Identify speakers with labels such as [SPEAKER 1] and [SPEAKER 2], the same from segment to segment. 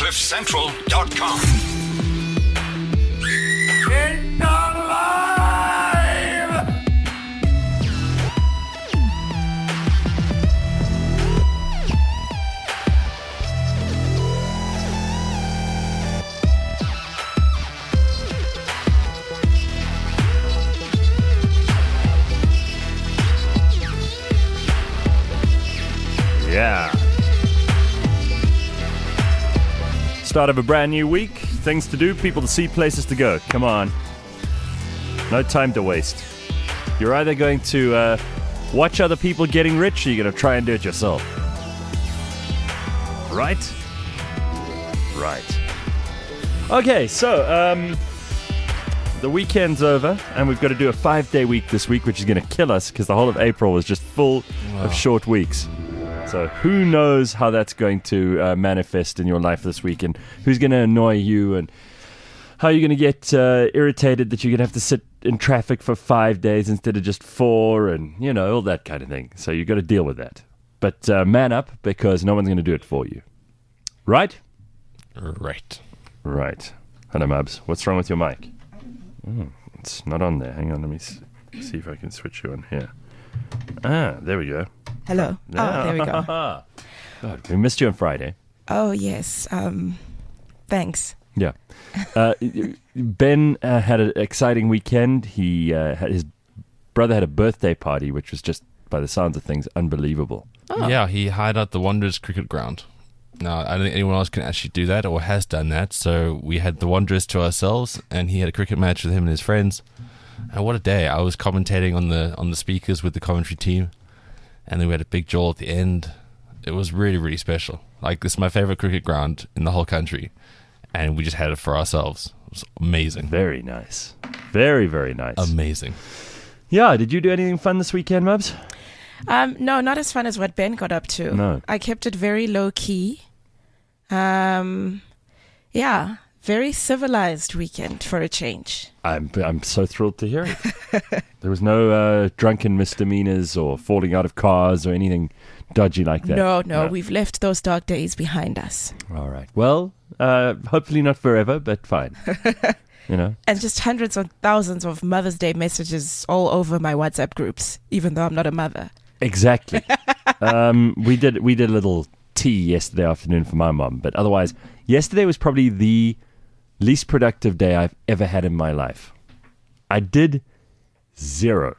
[SPEAKER 1] CliffCentral.com.
[SPEAKER 2] It's alive!
[SPEAKER 3] Yeah. Start of a brand new week. Things to do, people to see, places to go. Come on. No time to waste. You're either going to watch other people getting rich or you're going to try and do it yourself. Right? Right. Okay, so the weekend's over and we've got to do a 5-day week this week, which is going to kill us because the whole of April was just full of short weeks. So who knows how that's going to manifest in your life this week and who's going to annoy you and how you're going to get irritated that you're going to have to sit in traffic for 5 days instead of just 4 and, you know, all that kind of thing. So you've got to deal with that. But man up because no one's going to do it for you. Right?
[SPEAKER 4] Right.
[SPEAKER 3] Right. Hello, Mabs. What's wrong with your mic? Oh, it's not on there. Hang on. Let me see if I can switch you on here. Ah, there we go.
[SPEAKER 5] Hello.
[SPEAKER 3] Yeah.
[SPEAKER 5] Oh, there we go.
[SPEAKER 3] God, we missed you on Friday.
[SPEAKER 5] Oh, yes. Thanks.
[SPEAKER 3] Yeah. Ben had an exciting weekend. His brother had a birthday party, which was just, by the sounds of things, unbelievable.
[SPEAKER 5] Oh.
[SPEAKER 4] Yeah, he hired out the Wanderers cricket ground. Now, I don't think anyone else can actually do that or has done that, so we had the Wanderers to ourselves, and he had a cricket match with him and his friends. And what a day. I was commentating on the speakers with the commentary team, and then we had a big jaw at the end. It was really, really special. Like, this is my favorite cricket ground in the whole country, and we just had it for ourselves. It was amazing.
[SPEAKER 3] Very nice. Very, very nice.
[SPEAKER 4] Amazing.
[SPEAKER 3] Yeah, did you do anything fun this weekend, Mubs?
[SPEAKER 5] No, not as fun as what Ben got up to.
[SPEAKER 3] No.
[SPEAKER 5] I kept it very low key. Yeah, very civilized weekend for a change.
[SPEAKER 3] I'm so thrilled to hear it. There was no drunken misdemeanors or falling out of cars or anything dodgy like that.
[SPEAKER 5] No, we've left those dark days behind us.
[SPEAKER 3] All right. Well, hopefully not forever, but fine. You know.
[SPEAKER 5] And just hundreds of thousands of Mother's Day messages all over my WhatsApp groups, even though I'm not a mother.
[SPEAKER 3] Exactly. We did a little tea yesterday afternoon for my mom, but otherwise, yesterday was probably the least productive day I've ever had in my life. I did zero.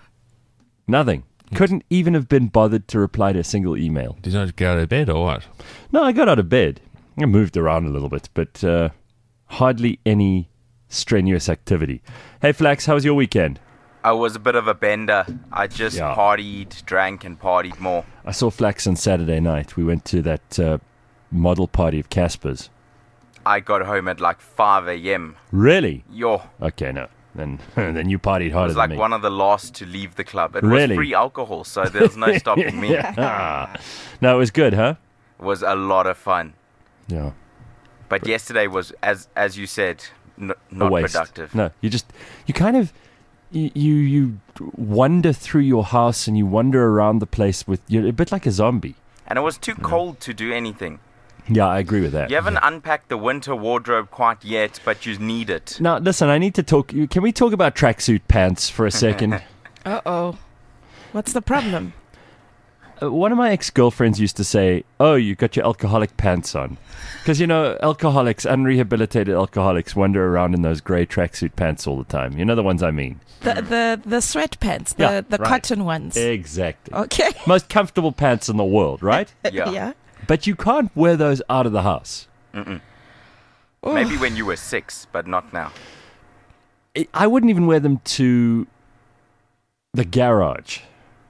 [SPEAKER 3] Nothing. Couldn't even have been bothered to reply to a single email.
[SPEAKER 4] Did you not get out of bed or what?
[SPEAKER 3] No, I got out of bed. I moved around a little bit, but hardly any strenuous activity. Hey, Flax, how was your weekend?
[SPEAKER 6] I was a bit of a bender. I just
[SPEAKER 3] Yeah.
[SPEAKER 6] partied, drank, and partied more.
[SPEAKER 3] I saw Flax on Saturday night. We went to that model party of Casper's.
[SPEAKER 6] I got home at like 5 a.m.
[SPEAKER 3] Really?
[SPEAKER 6] Yo,
[SPEAKER 3] Okay, no. Then then you partied
[SPEAKER 6] I
[SPEAKER 3] harder
[SPEAKER 6] was
[SPEAKER 3] than
[SPEAKER 6] like
[SPEAKER 3] me.
[SPEAKER 6] one of the last to leave the club. It
[SPEAKER 3] Really?
[SPEAKER 6] was free alcohol, so there's no stopping me. It
[SPEAKER 3] Yeah. No, it was good, huh?
[SPEAKER 6] was a lot of fun.
[SPEAKER 3] Yeah.
[SPEAKER 6] But yesterday was, as you said,
[SPEAKER 3] A
[SPEAKER 6] not
[SPEAKER 3] waste.
[SPEAKER 6] productive.
[SPEAKER 3] No, you kind of you wander through your house and you wander around the place you're a bit like a zombie.
[SPEAKER 6] And it was too cold to do anything.
[SPEAKER 3] Yeah, I agree with that.
[SPEAKER 6] You haven't unpacked the winter wardrobe quite yet, but you need it.
[SPEAKER 3] Now, listen, I need to talk. Can we talk about tracksuit pants for a second?
[SPEAKER 5] Uh-oh. What's the problem?
[SPEAKER 3] One of my ex-girlfriends used to say, "Oh, you got your alcoholic pants on," because alcoholics, unrehabilitated alcoholics, wander around in those grey tracksuit pants all the time. You know the ones I mean?
[SPEAKER 5] The sweatpants,
[SPEAKER 3] Yeah,
[SPEAKER 5] the
[SPEAKER 3] right.
[SPEAKER 5] cotton ones.
[SPEAKER 3] Exactly.
[SPEAKER 5] Okay.
[SPEAKER 3] Most comfortable pants in the world, right?
[SPEAKER 6] Yeah.
[SPEAKER 5] Yeah.
[SPEAKER 3] But you can't wear those out of the house.
[SPEAKER 6] Maybe when you were 6, but not now.
[SPEAKER 3] I wouldn't even wear them to the garage.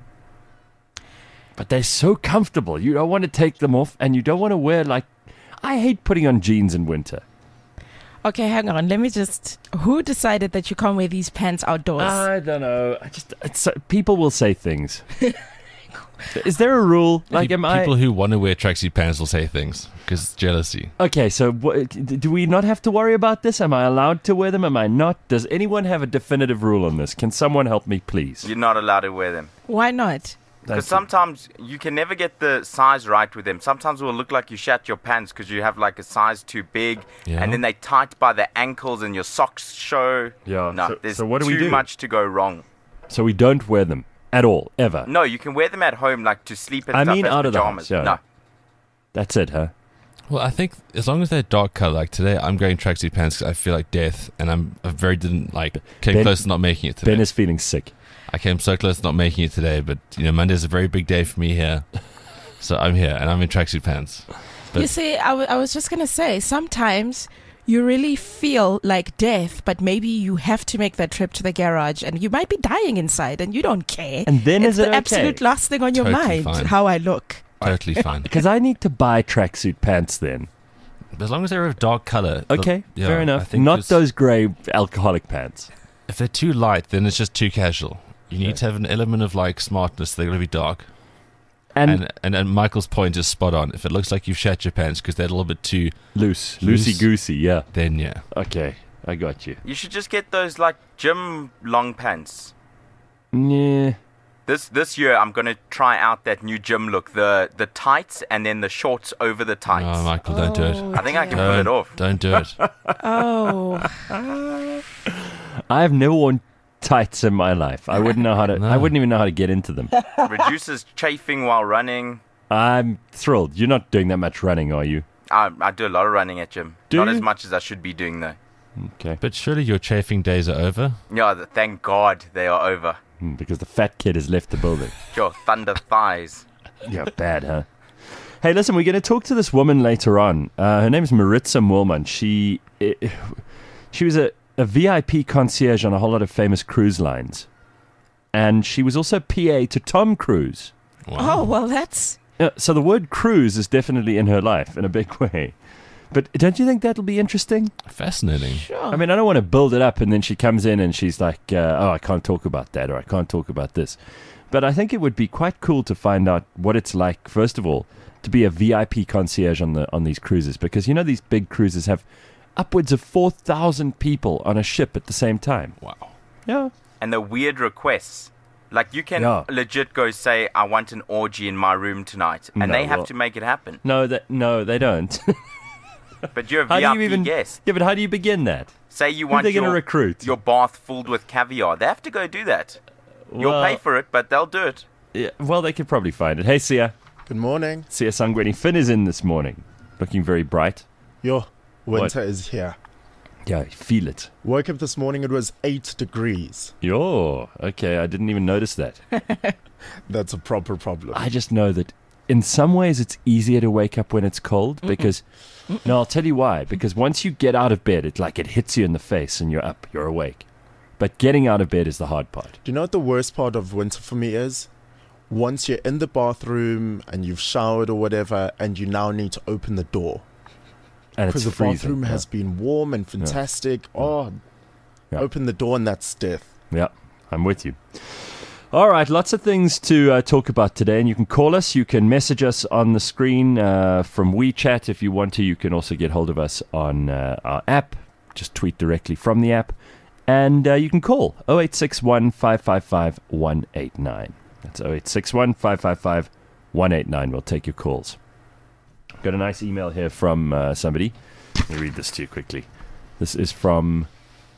[SPEAKER 3] But they're so comfortable. You don't want to take them off, and you don't want to wear, I hate putting on jeans in winter.
[SPEAKER 5] Okay, hang on. Let me just... Who decided that you can't wear these pants outdoors?
[SPEAKER 3] I don't know. People will say things. Is there a rule?
[SPEAKER 4] People who want to wear tracksuit pants will say things because it's jealousy.
[SPEAKER 3] Okay, so do we not have to worry about this? Am I allowed to wear them? Am I not? Does anyone have a definitive rule on this? Can someone help me, please?
[SPEAKER 6] You're not allowed to wear them.
[SPEAKER 5] Why not?
[SPEAKER 6] Because sometimes you can never get the size right with them. Sometimes it will look like you shat your pants because you have like a size too big, and then they tight by the ankles and your socks show.
[SPEAKER 3] Yeah.
[SPEAKER 6] No, there's
[SPEAKER 3] so what do we do?
[SPEAKER 6] too much to go wrong.
[SPEAKER 3] So we don't wear them at all, ever.
[SPEAKER 6] No, you can wear them at home, like to sleep and
[SPEAKER 3] I
[SPEAKER 6] stuff
[SPEAKER 3] mean
[SPEAKER 6] as
[SPEAKER 3] out of the
[SPEAKER 6] pajamas.
[SPEAKER 3] house, yeah.
[SPEAKER 6] No.
[SPEAKER 3] That's it, huh?
[SPEAKER 4] Well, I think as long as they're dark color, like today, I'm going tracksuit pants because I feel like death, and came
[SPEAKER 3] Ben-
[SPEAKER 4] close to not making it today.
[SPEAKER 3] Ben is feeling sick.
[SPEAKER 4] I came so close to not making it today, but Monday's a very big day for me here, so I'm here and I'm in tracksuit pants. But
[SPEAKER 5] You see, I was just going to say, sometimes you really feel like death, but maybe you have to make that trip to the garage and you might be dying inside and you don't care.
[SPEAKER 3] And then
[SPEAKER 5] it's
[SPEAKER 3] is it
[SPEAKER 5] the absolute
[SPEAKER 3] okay?
[SPEAKER 5] last thing on your
[SPEAKER 4] Totally
[SPEAKER 5] mind,
[SPEAKER 4] fine.
[SPEAKER 5] how I look.
[SPEAKER 4] totally fine.
[SPEAKER 3] Because I need to buy tracksuit pants then.
[SPEAKER 4] As long as they're of dark color.
[SPEAKER 3] Okay, fair
[SPEAKER 4] I
[SPEAKER 3] enough.
[SPEAKER 4] think
[SPEAKER 3] Not
[SPEAKER 4] it's-
[SPEAKER 3] those grey alcoholic pants.
[SPEAKER 4] If they're too light, then it's just too casual. You need to have an element of like smartness. They're going to be dark.
[SPEAKER 3] And
[SPEAKER 4] And Michael's point is spot on. If it looks like you've shat your pants because they're a little bit too,
[SPEAKER 3] loose.
[SPEAKER 4] Loose.
[SPEAKER 3] Loosey-goosey, yeah.
[SPEAKER 4] then yeah.
[SPEAKER 3] Okay, I got you.
[SPEAKER 6] You should just get those like gym long pants.
[SPEAKER 3] Yeah.
[SPEAKER 6] This year I'm gonna try out that new gym look, the tights and then the shorts over the tights.
[SPEAKER 4] No, Michael, don't do it.
[SPEAKER 6] I think I can pull it off.
[SPEAKER 4] Don't do it.
[SPEAKER 5] Oh,
[SPEAKER 3] I've never worn tights in my life. I wouldn't know how to.
[SPEAKER 4] No.
[SPEAKER 3] I wouldn't even know how to get into them.
[SPEAKER 6] Reduces chafing while running.
[SPEAKER 3] I'm thrilled. You're not doing that much running, are you?
[SPEAKER 6] I do a lot of running at gym.
[SPEAKER 3] Do
[SPEAKER 6] Not
[SPEAKER 3] you?
[SPEAKER 6] as much as I should be doing though.
[SPEAKER 3] Okay.
[SPEAKER 4] But surely your chafing days are over.
[SPEAKER 6] Yeah, thank God they are over.
[SPEAKER 3] Because the fat kid has left the building.
[SPEAKER 6] Your thunder thighs.
[SPEAKER 3] Yeah, bad, huh? Hey, listen, we're going to talk to this woman later on. Her name is Maritza Moorman. She was a VIP concierge on a whole lot of famous cruise lines. And she was also PA to Tom Cruise.
[SPEAKER 5] oh, well, that's...
[SPEAKER 3] So the word cruise is definitely in her life in a big way. But don't you think that'll be interesting?
[SPEAKER 4] Fascinating.
[SPEAKER 5] Sure.
[SPEAKER 3] I mean, I don't want to build it up and then she comes in and she's like, oh, I can't talk about that or I can't talk about this. But I think it would be quite cool to find out what it's like, first of all, to be a VIP concierge on these cruises. Because, these big cruises have upwards of 4,000 people on a ship at the same time.
[SPEAKER 4] Wow.
[SPEAKER 3] Yeah.
[SPEAKER 6] And the weird requests. Like you can
[SPEAKER 3] Yeah.
[SPEAKER 6] legit go say, I want an orgy in my room tonight. And
[SPEAKER 3] No,
[SPEAKER 6] they have
[SPEAKER 3] well-
[SPEAKER 6] to make it happen.
[SPEAKER 3] No, they don't.
[SPEAKER 6] But you're a
[SPEAKER 3] How do
[SPEAKER 6] VIP
[SPEAKER 3] you even
[SPEAKER 6] guest.
[SPEAKER 3] Yeah, but how do you begin that?
[SPEAKER 6] Say you
[SPEAKER 3] Who are
[SPEAKER 6] want
[SPEAKER 3] they going to recruit?
[SPEAKER 6] your bath filled with caviar. They have to go do that. You'll
[SPEAKER 3] Well,
[SPEAKER 6] pay for it, but they'll do it.
[SPEAKER 3] Yeah, well, they could probably find it. Hey, Sia.
[SPEAKER 1] Good morning.
[SPEAKER 3] Sia Sangweni. Finn is in this morning, looking very bright.
[SPEAKER 1] Yo, winter is here.
[SPEAKER 3] Yeah, I feel it.
[SPEAKER 1] Woke up this morning, it was 8 degrees.
[SPEAKER 3] Yo, okay, I didn't even notice that.
[SPEAKER 1] That's a proper problem.
[SPEAKER 3] I just know that in some ways it's easier to wake up when it's cold because, no, I'll tell you why. Because once you get out of bed, it hits you in the face and you're up, you're awake. But getting out of bed is the hard part.
[SPEAKER 1] Do you know what the worst part of winter for me is? Once you're in the bathroom and you've showered or whatever, and you now need to open the door.
[SPEAKER 3] And
[SPEAKER 1] Because
[SPEAKER 3] it's
[SPEAKER 1] the
[SPEAKER 3] freezing.
[SPEAKER 1] bathroom has been warm and fantastic. Oh,
[SPEAKER 3] Yeah.
[SPEAKER 1] open the door and that's death.
[SPEAKER 3] Yeah, I'm with you. All right, lots of things to talk about today, and you can call us. You can message us on the screen from WeChat if you want to. You can also get hold of us on our app. Just tweet directly from the app. And you can call 0861 555 189. That's 0861 555 189. We'll take your calls. Got a nice email here from somebody. Let me read this to you quickly. This is from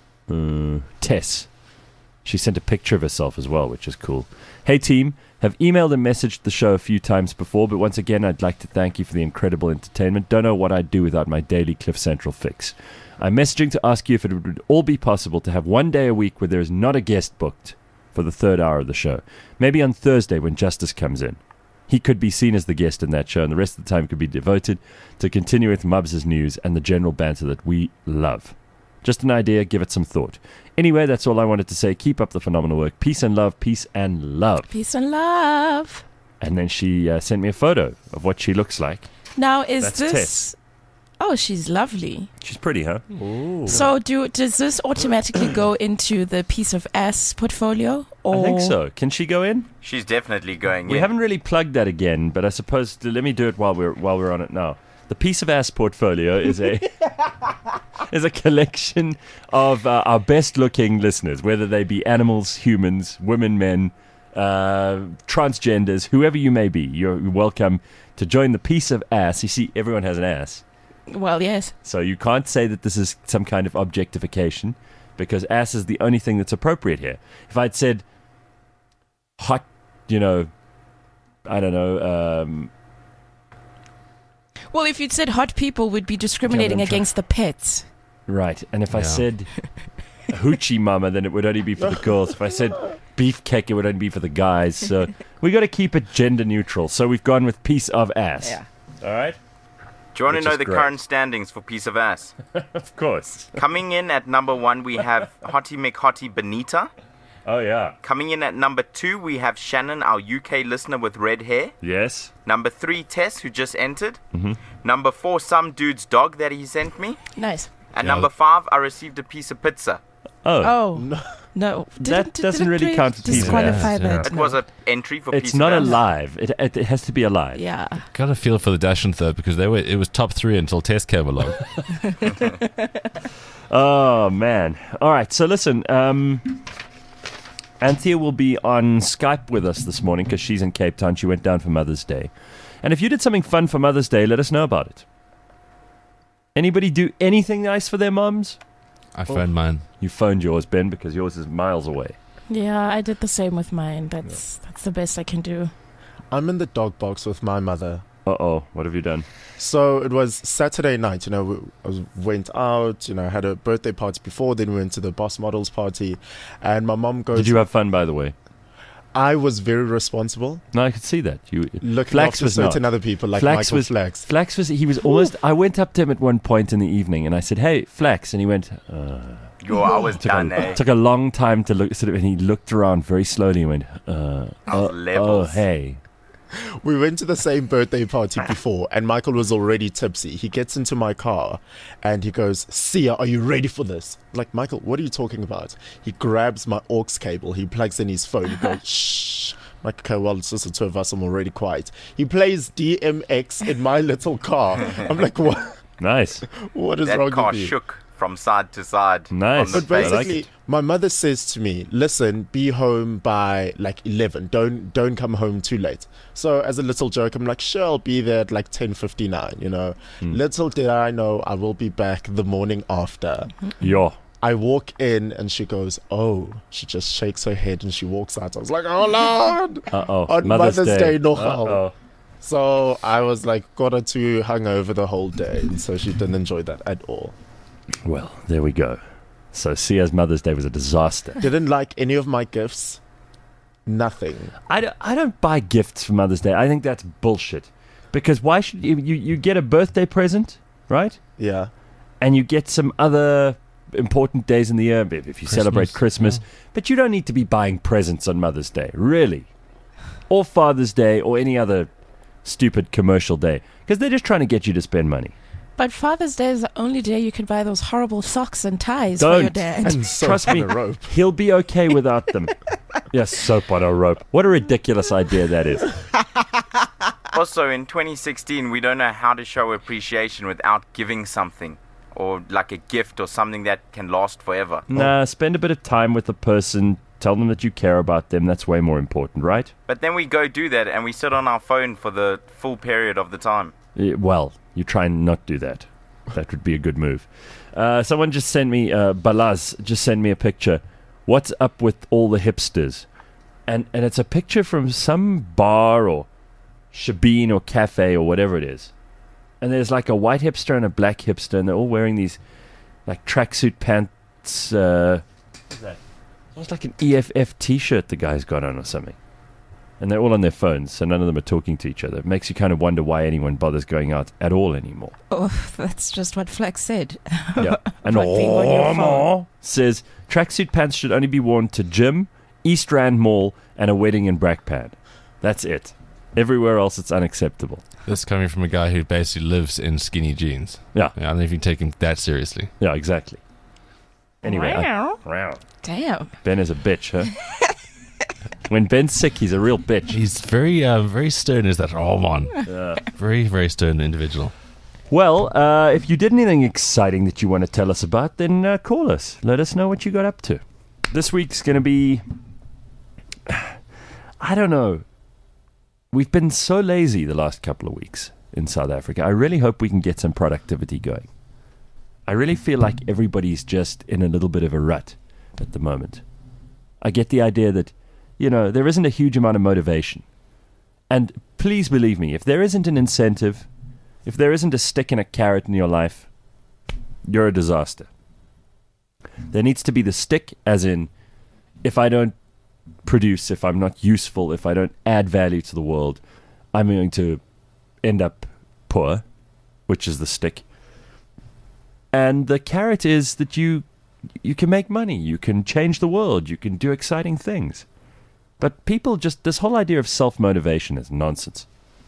[SPEAKER 3] Tess. She sent a picture of herself as well, which is cool. Hey team, have emailed and messaged the show a few times before, but once again I'd like to thank you for the incredible entertainment. Don't know what I'd do without my daily Cliff Central fix. I'm messaging to ask you if it would all be possible to have one day a week where there is not a guest booked for the third hour of the show. Maybe on Thursday when Justice comes in. He could be seen as the guest in that show, and the rest of the time could be devoted to continue with Mubs' news and the general banter that we love. Just an idea, give it some thought. Anyway, that's all I wanted to say. Keep up the phenomenal work. Peace and love, peace and love.
[SPEAKER 5] Peace and love.
[SPEAKER 3] And then she sent me a photo of what she looks like.
[SPEAKER 5] Now, is
[SPEAKER 3] That's
[SPEAKER 5] this...
[SPEAKER 3] Tess.
[SPEAKER 5] Oh, she's lovely.
[SPEAKER 3] She's pretty, huh?
[SPEAKER 1] Ooh.
[SPEAKER 5] So does this automatically go into the piece of ass portfolio? Or
[SPEAKER 3] I think so. Can she go in?
[SPEAKER 6] She's definitely going
[SPEAKER 3] We
[SPEAKER 6] in.
[SPEAKER 3] haven't really plugged that again, but I suppose let me do it while we're on it now. The piece of ass portfolio is a is a collection of our best looking listeners, whether they be animals, humans, women, men, transgenders, whoever you may be, you're welcome to join the Piece of Ass. You see, everyone has an ass.
[SPEAKER 5] Well, yes.
[SPEAKER 3] So you can't say that this is some kind of objectification because ass is the only thing that's appropriate here. If I'd said hot, I don't know.
[SPEAKER 5] Well, if you'd said hot people, would be discriminating against the pets.
[SPEAKER 3] Right. And if I said hoochie mama, then it would only be for the girls. If I said beefcake, it would only be for the guys. So we got to keep it gender neutral. So we've gone with piece of ass.
[SPEAKER 5] Yeah.
[SPEAKER 3] All right?
[SPEAKER 6] Do you want
[SPEAKER 3] Which
[SPEAKER 6] to know
[SPEAKER 3] is
[SPEAKER 6] the
[SPEAKER 3] great.
[SPEAKER 6] current standings for Piece of Ass?
[SPEAKER 3] Of course.
[SPEAKER 6] Coming in at number 1, we have Hottie McHottie Benita.
[SPEAKER 3] Oh, yeah.
[SPEAKER 6] Coming in at number 2, we have Shannon, our UK listener with red hair.
[SPEAKER 3] Yes.
[SPEAKER 6] Number 3, Tess, who just entered.
[SPEAKER 3] Mm-hmm.
[SPEAKER 6] Number 4, some dude's dog that he sent me.
[SPEAKER 5] Nice.
[SPEAKER 6] And
[SPEAKER 4] Yeah.
[SPEAKER 6] number 5, I received a piece of pizza.
[SPEAKER 3] Oh.
[SPEAKER 5] No.
[SPEAKER 3] That doesn't really count for piece of
[SPEAKER 5] disqualify
[SPEAKER 4] ass,
[SPEAKER 5] that.
[SPEAKER 6] It
[SPEAKER 5] no.
[SPEAKER 6] was an entry for
[SPEAKER 3] It's
[SPEAKER 6] Piece
[SPEAKER 3] not
[SPEAKER 6] of Ass.
[SPEAKER 3] alive. It has to be alive.
[SPEAKER 5] Yeah.
[SPEAKER 4] Got a feel for the Dash and Third because it was top 3 until Tess came along.
[SPEAKER 3] Oh, man. All right. So listen, Anthea will be on Skype with us this morning because she's in Cape Town. She went down for Mother's Day. And if you did something fun for Mother's Day, let us know about it. Anybody do anything nice for their moms?
[SPEAKER 4] I found mine.
[SPEAKER 3] You phoned yours, Ben, because yours is miles away.
[SPEAKER 5] Yeah, I did the same with mine. That's the best I can do.
[SPEAKER 1] I'm in the dog box with my mother.
[SPEAKER 3] Uh-oh. What have you done?
[SPEAKER 1] So it was Saturday night, went out, had a birthday party before, then we went to the Boss Models party, and my mom goes...
[SPEAKER 3] Did you have fun, by the way?
[SPEAKER 1] I was very responsible,
[SPEAKER 3] No, I could see that.
[SPEAKER 1] looking
[SPEAKER 3] Flax
[SPEAKER 1] after
[SPEAKER 3] was
[SPEAKER 1] certain
[SPEAKER 3] not.
[SPEAKER 1] other people like
[SPEAKER 3] Flax
[SPEAKER 1] Michael
[SPEAKER 3] was-
[SPEAKER 1] Flax.
[SPEAKER 3] Flax he was almost... I went up to him at one point in the evening, and I said, hey, Flax, and he went...
[SPEAKER 6] Yo, I was done, eh?
[SPEAKER 3] Took a long time to look, and he looked around very slowly and went,
[SPEAKER 6] levels.
[SPEAKER 3] hey.
[SPEAKER 1] We went to the same birthday party before, and Michael was already tipsy. He gets into my car, and he goes, Sia, are you ready for this? I'm like, Michael, what are you talking about? He grabs my aux cable. He plugs in his phone. He goes, shh. I'm like, okay, well, it's just the two of us. I'm already quiet. He plays DMX in my little car. I'm like, what?
[SPEAKER 3] Nice.
[SPEAKER 1] What is
[SPEAKER 6] That
[SPEAKER 1] wrong
[SPEAKER 6] car
[SPEAKER 1] with you?
[SPEAKER 6] shook from side to side.
[SPEAKER 3] Nice.
[SPEAKER 6] On the
[SPEAKER 1] But
[SPEAKER 6] face.
[SPEAKER 1] basically,
[SPEAKER 3] it.
[SPEAKER 1] my mother says to me, listen, be home by like 11. Don't come home too late. So as a little joke, I'm like, sure, I'll be there at like 10:59, Little did I know I will be back the morning after.
[SPEAKER 3] Yo.
[SPEAKER 1] I walk in and she goes, oh, she just shakes her head and she walks out. I was like, oh, Lord.
[SPEAKER 3] Uh-oh.
[SPEAKER 1] On Mother's Day, no.
[SPEAKER 3] Uh-oh.
[SPEAKER 1] So I was like, got her too hungover the whole day. And so she didn't enjoy that at all.
[SPEAKER 3] Well, there we go. So Sia's Mother's Day was a disaster.
[SPEAKER 1] Didn't like any of my gifts. Nothing.
[SPEAKER 3] I don't buy gifts for Mother's Day. I think that's bullshit. Because why should you get a birthday present, right?
[SPEAKER 1] Yeah.
[SPEAKER 3] And you get some other important days in the year if you celebrate Christmas. But you don't need to be buying presents on Mother's Day, really. Or Father's Day or any other stupid commercial day. Because they're just trying to get you to spend money.
[SPEAKER 5] But Father's Day is the only day you can buy those horrible socks and ties for your
[SPEAKER 3] Don't.
[SPEAKER 5] dad.
[SPEAKER 1] And soap
[SPEAKER 3] Trust
[SPEAKER 1] on
[SPEAKER 3] me,
[SPEAKER 1] a rope.
[SPEAKER 3] he'll be okay without them. Yes, soap on a rope. What a ridiculous idea that is.
[SPEAKER 6] Also, in 2016, we don't know how to show appreciation without giving something. Or like a gift or something that can last forever.
[SPEAKER 3] Nah, spend a bit of time with the person. Tell them that you care about them. That's way more important, right?
[SPEAKER 6] But then we go do that and we sit on our phone for the full period of the time.
[SPEAKER 3] Well, you try and not do that. That would be a good move. Someone just sent me, Balaz just sent me a picture. What's up with all the hipsters? And it's a picture from some bar or shebeen or cafe or whatever it is. And there's like a white hipster and a black hipster, and they're all wearing these like tracksuit pants. What's that? It's like an EFF T-shirt the guy's got on or something. And they're all on their phones, so none of them are talking to each other. It makes you kind of wonder why anyone bothers going out at all anymore.
[SPEAKER 5] Oh, that's just what Flex said.
[SPEAKER 3] Yeah. And
[SPEAKER 5] About being on your phone.
[SPEAKER 3] Omo says tracksuit pants should only be worn to gym, East Rand Mall, and a wedding in Brakpan. That's it. Everywhere else, it's unacceptable.
[SPEAKER 4] This is coming from a guy who basically lives in skinny jeans.
[SPEAKER 3] Yeah.
[SPEAKER 4] I don't know if you can take him that seriously.
[SPEAKER 3] Yeah, exactly. Anyway,
[SPEAKER 5] Damn.
[SPEAKER 3] Ben is a bitch, huh? When Ben's sick, he's a real bitch.
[SPEAKER 4] He's very, very stern. Is that man? Very, very stern individual.
[SPEAKER 3] Well, if you did anything exciting that you want to tell us about, then call us. Let us know what you got up to. This week's going to be... I don't know. We've been so lazy the last couple of weeks in South Africa. I really hope we can get some productivity going. I really feel like everybody's just in a little bit of a rut at the moment. I get the idea that, there isn't a huge amount of motivation. And please believe me, if there isn't an incentive, if there isn't a stick and a carrot in your life, you're a disaster. There needs to be the stick, as in, if I don't produce, if I'm not useful, if I don't add value to the world, I'm going to end up poor, which is the stick. And the carrot is that you can make money, you can change the world, you can do exciting things. But people this whole idea of self-motivation is nonsense.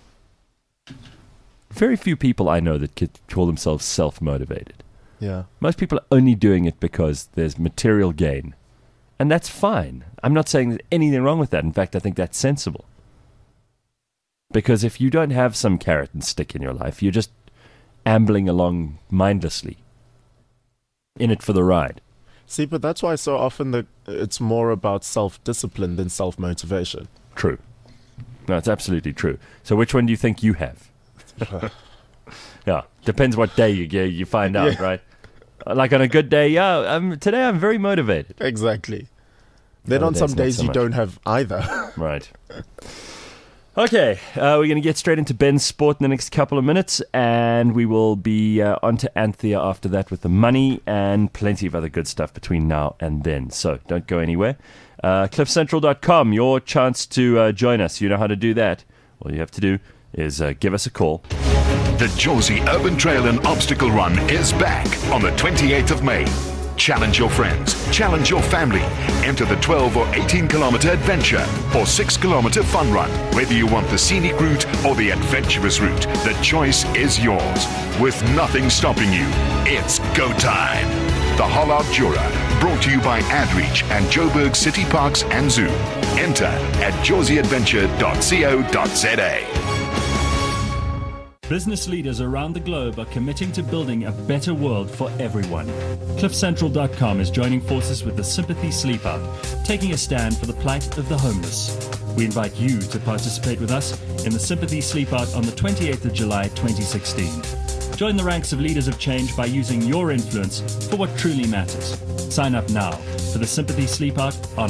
[SPEAKER 3] Very few people I know that could call themselves self-motivated.
[SPEAKER 1] Yeah.
[SPEAKER 3] Most people are only doing it because there's material gain. And that's fine. I'm not saying there's anything wrong with that. In fact, I think that's sensible. Because if you don't have some carrot and stick in your life, you're just ambling along mindlessly, in it for the ride.
[SPEAKER 1] See, but that's why so often it's more about self-discipline than self-motivation.
[SPEAKER 3] True. No, it's absolutely true. So which one do you think you have? Yeah, depends what day you find out, right? Like on a good day, today I'm very motivated.
[SPEAKER 1] Exactly. Then
[SPEAKER 3] Other
[SPEAKER 1] on some
[SPEAKER 3] days, not
[SPEAKER 1] days
[SPEAKER 3] so
[SPEAKER 1] you
[SPEAKER 3] much.
[SPEAKER 1] don't have either.
[SPEAKER 3] Right. Okay, we're going to get straight into Ben's sport in the next couple of minutes, and we will be on to Anthea after that with the money and plenty of other good stuff between now and then. So don't go anywhere. CliffCentral.com, your chance to join us. You know how to do that. All you have to do is give us a call.
[SPEAKER 2] The Josie Urban Trail and Obstacle Run is back on the 28th of May. Challenge your friends, challenge your family. Enter the 12 or 18 kilometer adventure or 6 kilometer fun run. Whether you want the scenic route or the adventurous route, the choice is yours. With nothing stopping you, it's go time. The Hollard Jura, brought to you by AdReach and Joburg City Parks and Zoo. Enter at josieadventure.co.za.
[SPEAKER 7] Business leaders around the globe are committing to building a better world for everyone. CliffCentral.com is joining forces with the Sympathy Sleepout, taking a stand for the plight of the homeless. We invite you to participate with us in the Sympathy Sleepout on the 28th of July 2016. Join the ranks of leaders of change by using your influence for what truly matters. Sign up now for the Sympathy Sleepout on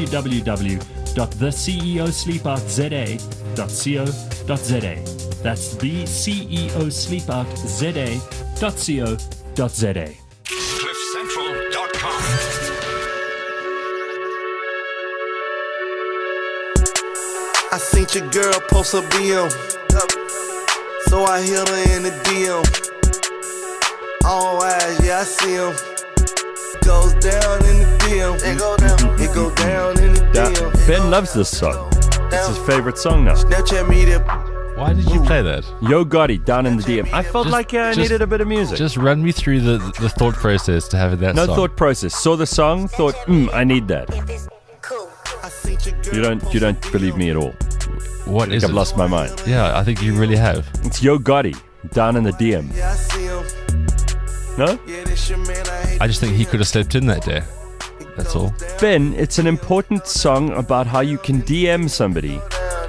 [SPEAKER 7] www.theceosleepoutza.co.za. That's theceosleepoutza.co.za.
[SPEAKER 2] CliffCentral.com.
[SPEAKER 8] I seen your girl post a BM, so I hit her in the DM. All eyes, yeah, I see him. Goes down in the DM. It go down in the DM.
[SPEAKER 3] Ben loves this song. It's his favorite song now.
[SPEAKER 8] Snapchat me that.
[SPEAKER 4] Why did you play that?
[SPEAKER 3] Yo Gotti, Down in the DM. I felt like I needed a bit of music.
[SPEAKER 4] Just run me through the thought process to have that
[SPEAKER 3] No
[SPEAKER 4] song.
[SPEAKER 3] thought process. Saw the song, thought, I need that.
[SPEAKER 8] I seen your girl
[SPEAKER 3] You don't believe me at all.
[SPEAKER 4] What is
[SPEAKER 3] I've
[SPEAKER 4] it?
[SPEAKER 3] lost my mind.
[SPEAKER 4] Yeah, I think you really have.
[SPEAKER 3] It's Yo Gotti, Down in the DM.
[SPEAKER 8] Yeah, I see him.
[SPEAKER 3] No?
[SPEAKER 8] Yeah, this your man, I hate
[SPEAKER 4] I just think he could have slept in that day. That's all.
[SPEAKER 3] Ben, it's an important song about how you can DM somebody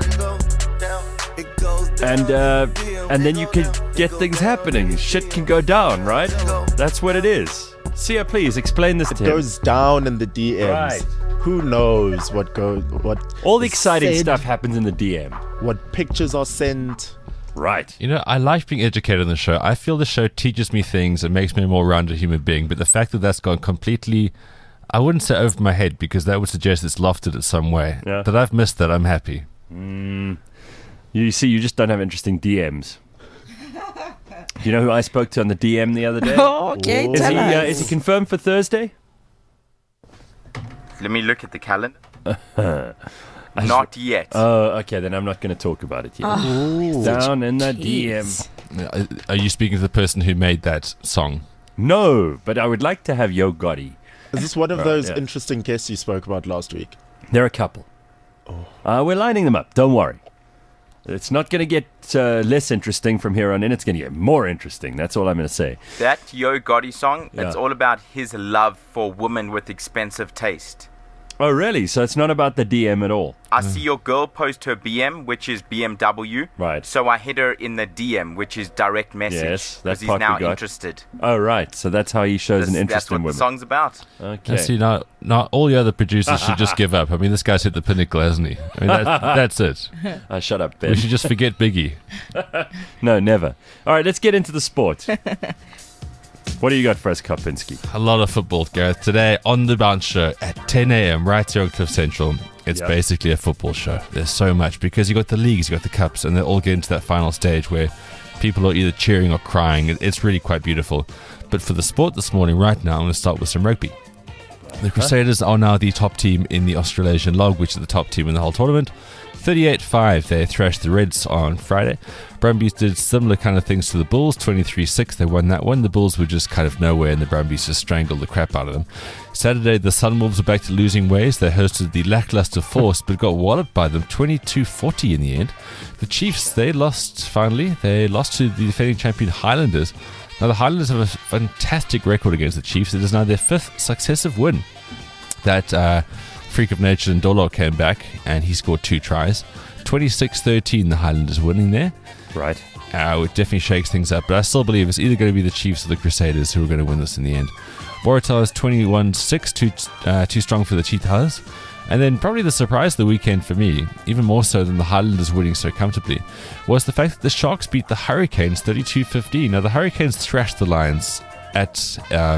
[SPEAKER 3] and then you can get things happening. Shit can go down, right? That's what it is. Sia, please explain this to him.
[SPEAKER 1] Goes down in the DMs.
[SPEAKER 3] Right.
[SPEAKER 1] Who knows what
[SPEAKER 3] All the
[SPEAKER 1] is
[SPEAKER 3] exciting
[SPEAKER 1] said,
[SPEAKER 3] stuff happens in the DM.
[SPEAKER 1] what pictures are sent.
[SPEAKER 3] Right.
[SPEAKER 4] You know, I like being educated on the show. I feel the show teaches me things and makes me a more rounded human being. But the fact that that's gone completely, I wouldn't say over my head, because that would suggest it's lofted it some way.
[SPEAKER 3] Yeah.
[SPEAKER 4] That I've missed that, I'm happy.
[SPEAKER 3] You see, you just don't have interesting DMs. Do you know who I spoke to on the DM the other day?
[SPEAKER 5] Oh, okay,
[SPEAKER 1] Ooh.
[SPEAKER 5] tell us.
[SPEAKER 3] Is he confirmed for Thursday?
[SPEAKER 6] Let me look at the calendar. Not yet.
[SPEAKER 3] Oh, okay, then I'm not going to talk about it yet. Down in the DM.
[SPEAKER 5] Jeez.
[SPEAKER 4] Are you speaking to the person who made that song?
[SPEAKER 3] No, but I would like to have Yo Gotti.
[SPEAKER 1] Is this one of
[SPEAKER 3] Right,
[SPEAKER 1] those
[SPEAKER 3] yeah.
[SPEAKER 1] interesting guests you spoke about last week?
[SPEAKER 3] They're a couple. We're lining them up. Don't worry. It's not going to get less interesting from here on in. It's going to get more interesting. That's all I'm going to say.
[SPEAKER 6] That Yo Gotti song,
[SPEAKER 3] Yeah.
[SPEAKER 6] it's all about his love for women with expensive taste.
[SPEAKER 3] Oh, really? So it's not about the DM at all?
[SPEAKER 6] I see your girl post her BM, which is BMW.
[SPEAKER 3] Right.
[SPEAKER 6] So I hit her in the DM, which is direct message.
[SPEAKER 3] Yes, that's
[SPEAKER 6] because he's
[SPEAKER 3] part we
[SPEAKER 6] now
[SPEAKER 3] got.
[SPEAKER 6] interested.
[SPEAKER 3] Oh, right. So that's how he shows an interest
[SPEAKER 6] That's what
[SPEAKER 3] in
[SPEAKER 6] the
[SPEAKER 3] women.
[SPEAKER 6] song's about.
[SPEAKER 3] Okay.
[SPEAKER 4] And see, now all the other producers should just give up. I mean, this guy's hit the pinnacle, hasn't he? I mean, that's it.
[SPEAKER 3] Shut up,
[SPEAKER 4] We
[SPEAKER 3] Ben.
[SPEAKER 4] should just forget Biggie.
[SPEAKER 3] No, never. All right, let's get into the sport. What do you got for us, Karpinski?
[SPEAKER 4] A lot of football, Gareth. Today on the Bounce Show at 10 a.m. right here on Cliff Central. It's
[SPEAKER 3] Yep.
[SPEAKER 4] basically a football show. There's so much because you got the leagues, you got the cups, and they all get into that final stage where people are either cheering or crying. It's really quite beautiful. But for the sport this morning, right now, I'm going to start with some rugby. The Crusaders are now the top team in the Australasian Log, which is the top team in the whole tournament. 38-5, they thrashed the Reds on Friday. Brumbies did similar kind of things to the Bulls, 23-6, they won that one. The Bulls were just kind of nowhere and the Brumbies just strangled the crap out of them. Saturday, the Sunwolves were back to losing ways. They hosted the lackluster Force, but got walloped by them, 22-40 in the end. The Chiefs, they lost finally. They lost to the defending champion Highlanders. Now, the Highlanders have a fantastic record against the Chiefs. It is now their 5th successive win. That freak of nature Ndolo came back and he scored 2 tries. 26-13, the Highlanders winning there.
[SPEAKER 3] Right.
[SPEAKER 4] It definitely shakes things up, but I still believe it's either going to be the Chiefs or the Crusaders who are going to win this in the end. Waratahs 21-6, too strong for the Cheetahs. And then probably the surprise of the weekend for me, even more so than the Highlanders winning so comfortably, was the fact that the Sharks beat the Hurricanes 32-15. Now, the Hurricanes thrashed the Lions at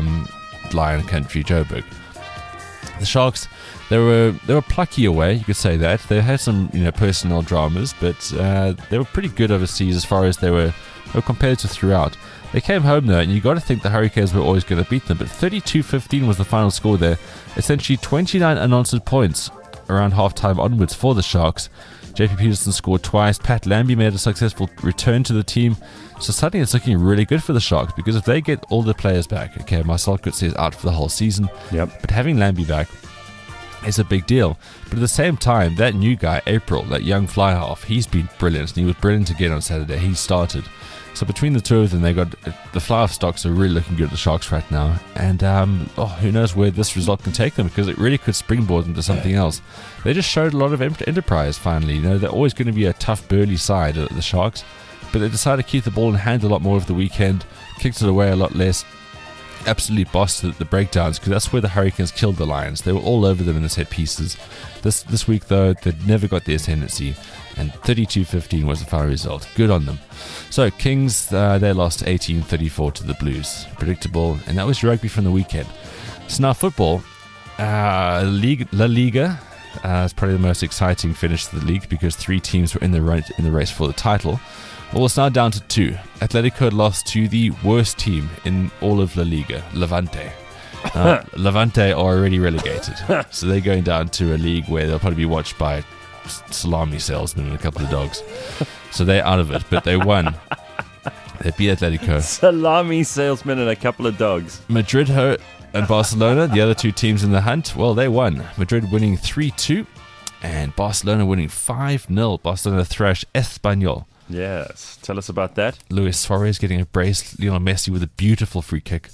[SPEAKER 4] Lion Country, Joburg. The Sharks, they were plucky away, you could say that. They had some personnel dramas, but they were pretty good overseas as far as they were competitive throughout. They came home though, and you got to think the Hurricanes were always going to beat them, but 32-15 was the final score there. Essentially 29 unanswered points around half-time onwards for the Sharks. JP Peterson scored twice. Pat Lambie made a successful return to the team. So suddenly it's looking really good for the Sharks, because if they get all the players back, okay, Marcel Coetzee is out for the whole season,
[SPEAKER 3] Yep.
[SPEAKER 4] but having Lambie back is a big deal. But at the same time, that new guy, April, that young fly half, he's been brilliant, and he was brilliant again on Saturday. He started. So between the two of them, they got the fly-off stocks are really looking good at the Sharks right now. And who knows where this result can take them, because it really could springboard them to something else. They just showed a lot of enterprise finally. They're always going to be a tough, burly side at the Sharks, but they decided to keep the ball in hand a lot more over the weekend, kicked it away a lot less. Absolutely bossed the breakdowns, because that's where the Hurricanes killed the Lions. They were all over them in the set pieces. This week, though, they never got the ascendancy, and 32-15 was the final result. Good on them. So, Kings, they lost 18-34 to the Blues. Predictable, and that was rugby from the weekend. So now football, La Liga is probably the most exciting finish to the league, because 3 teams were in the race for the title. Well, it's now down to 2. Atletico had lost to the worst team in all of La Liga, Levante. Levante are already relegated, so they're going down to a league where they'll probably be watched by salami salesmen and a couple of dogs. So they're out of it, but they won. They beat Atletico.
[SPEAKER 3] Salami salesman and a couple of dogs.
[SPEAKER 4] Madrid and Barcelona, the other 2 teams in the hunt, well, they won. Madrid winning 3-2 and Barcelona winning 5-0. Barcelona thrashed Espanyol.
[SPEAKER 3] Yes. Tell us about that.
[SPEAKER 4] Luis Suarez getting a brace, Lionel Messi with a beautiful free kick.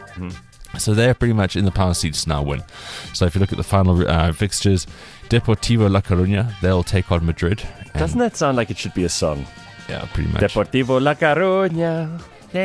[SPEAKER 4] So they're pretty much in the power seats to now win. So if you look at the final fixtures, Deportivo La Coruña, they'll take on Madrid.
[SPEAKER 3] Doesn't that sound like it should be a song?
[SPEAKER 4] Yeah, pretty much.
[SPEAKER 3] Deportivo La Coruña.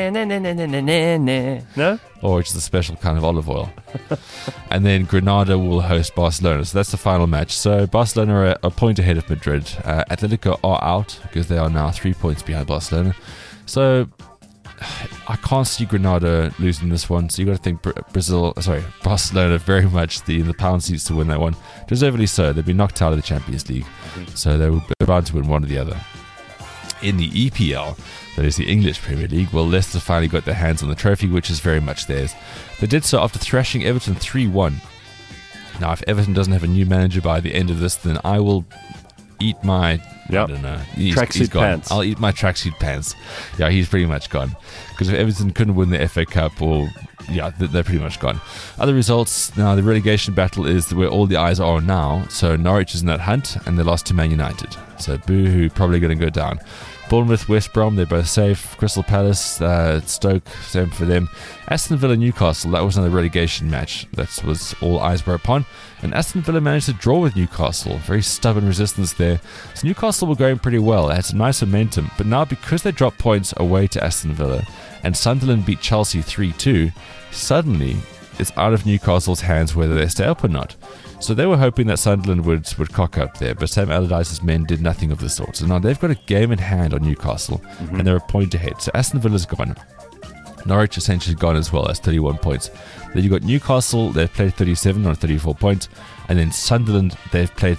[SPEAKER 3] No?
[SPEAKER 4] Or it's the special kind of olive oil. And then Granada will host Barcelona. So that's the final match. So Barcelona are a point ahead of Madrid. Atletico are out because they are now 3 points behind Barcelona. So I can't see Granada losing this one. So you got to think Barcelona very much in the pound seats to win that one. Deservedly so. They've been knocked out of the Champions League. So they were bound to win one or the other. In the EPL, that is the English Premier League, well, Leicester finally got their hands on the trophy, which is very much theirs. They did so after thrashing Everton 3-1. Now, if Everton doesn't have a new manager by the end of this, then I will eat my... I don't know. He's gone.
[SPEAKER 3] Pants.
[SPEAKER 4] I'll eat my tracksuit pants. Yeah, he's pretty much gone. Because if Everton couldn't win the FA Cup, they're pretty much gone. Other results, now the relegation battle is where all the eyes are on now. So Norwich is in that hunt, and they lost to Man United. So boo-hoo, probably going to go down. Bournemouth, West Brom, they're both safe. Crystal Palace, Stoke, same for them. Aston Villa, Newcastle, that was another relegation match. That was all eyes were upon. And Aston Villa managed to draw with Newcastle. Very stubborn resistance there. So Newcastle were going pretty well. They had some nice momentum. But now because they dropped points away to Aston Villa and Sunderland beat Chelsea 3-2, suddenly it's out of Newcastle's hands whether they stay up or not. So they were hoping that Sunderland would cock up there, but Sam Allardyce's men did nothing of the sort. So now they've got a game in hand on Newcastle, and they're a point ahead. So Aston Villa's gone. Norwich essentially gone as well. That's 31 points. Then you've got Newcastle. They've played 37 on 34 points. And then Sunderland, they've played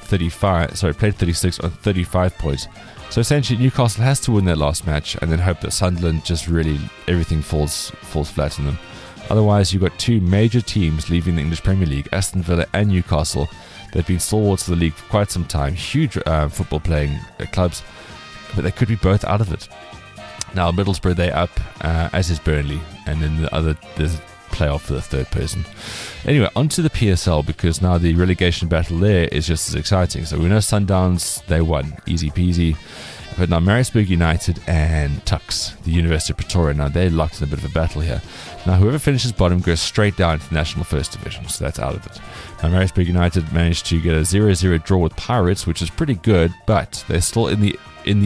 [SPEAKER 4] 36 on 35 points. So essentially Newcastle has to win their last match and then hope that Sunderland just really, everything falls flat on them. Otherwise, you've got two major teams leaving the English Premier League, Aston Villa and Newcastle. They've been stalwarts of the league for quite some time. Huge football playing clubs, but they could be both out of it. Now, Middlesbrough, they're up, as is Burnley, and then there's a playoff for the third person. Anyway, onto the PSL, because now the relegation battle there is just as exciting. So we know Sundowns, they won, easy peasy. But now Maritzburg United and Tuks, the University of Pretoria, now they're locked in a bit of a battle here. Now whoever finishes bottom goes straight down to the National First Division, so that's out of it. Now Maritzburg United managed to get a 0-0 draw with Pirates, which is pretty good, but they're still in the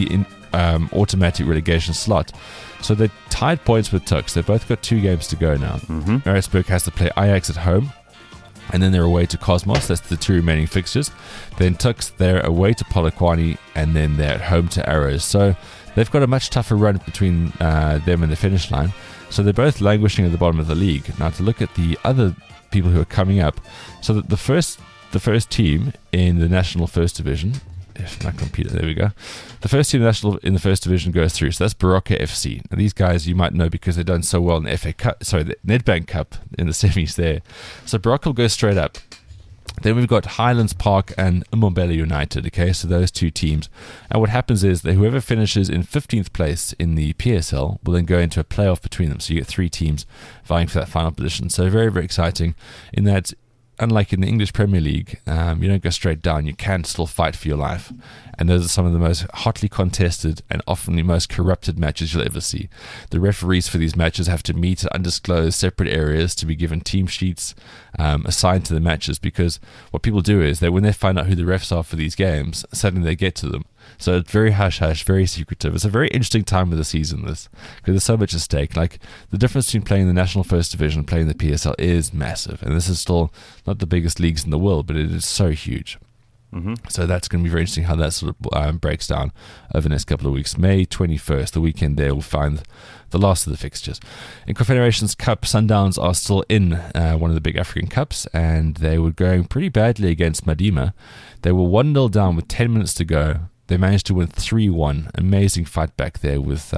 [SPEAKER 4] automatic relegation slot. So they tied points with Tuks. They've both got 2 games to go now. Maritzburg has to play Ajax at home, and then they're away to Cosmos. That's the 2 remaining fixtures. Then Tuks, they're away to Polokwane, and then they're at home to Arrows. So they've got a much tougher run between them and the finish line. So they're both languishing at the bottom of the league. Now to look at the other people who are coming up. So that the first team in the National First Division, if my computer, there we go. The first team in the First Division goes through. So that's Baroka FC. Now these guys you might know because they've done so well in the the Nedbank Cup in the semis there. So Baroka will go straight up. Then we've got Highlands Park and Mbombela United. Okay, so those 2 teams. And what happens is that whoever finishes in 15th place in the PSL will then go into a playoff between them. So you get 3 teams vying for that final position. So very, very exciting in that, unlike in the English Premier League, you don't go straight down. You can still fight for your life. And those are some of the most hotly contested and often the most corrupted matches you'll ever see. The referees for these matches have to meet at undisclosed separate areas to be given team sheets assigned to the matches, because what people do is that when they find out who the refs are for these games, suddenly they get to them. So it's very hush-hush, very secretive. It's a very interesting time of the season, this, because there's so much at stake. Like, the difference between playing the National First Division and playing the PSL is massive. And this is still not the biggest leagues in the world, but it is so huge. So that's going to be very interesting how that sort of breaks down over the next couple of weeks. May 21st, the weekend there, we'll find the last of the fixtures. In Confederations Cup, Sundowns are still in one of the big African Cups, and they were going pretty badly against Madima. They were 1-0 down with 10 minutes to go. They managed to win 3-1. Amazing fight back there with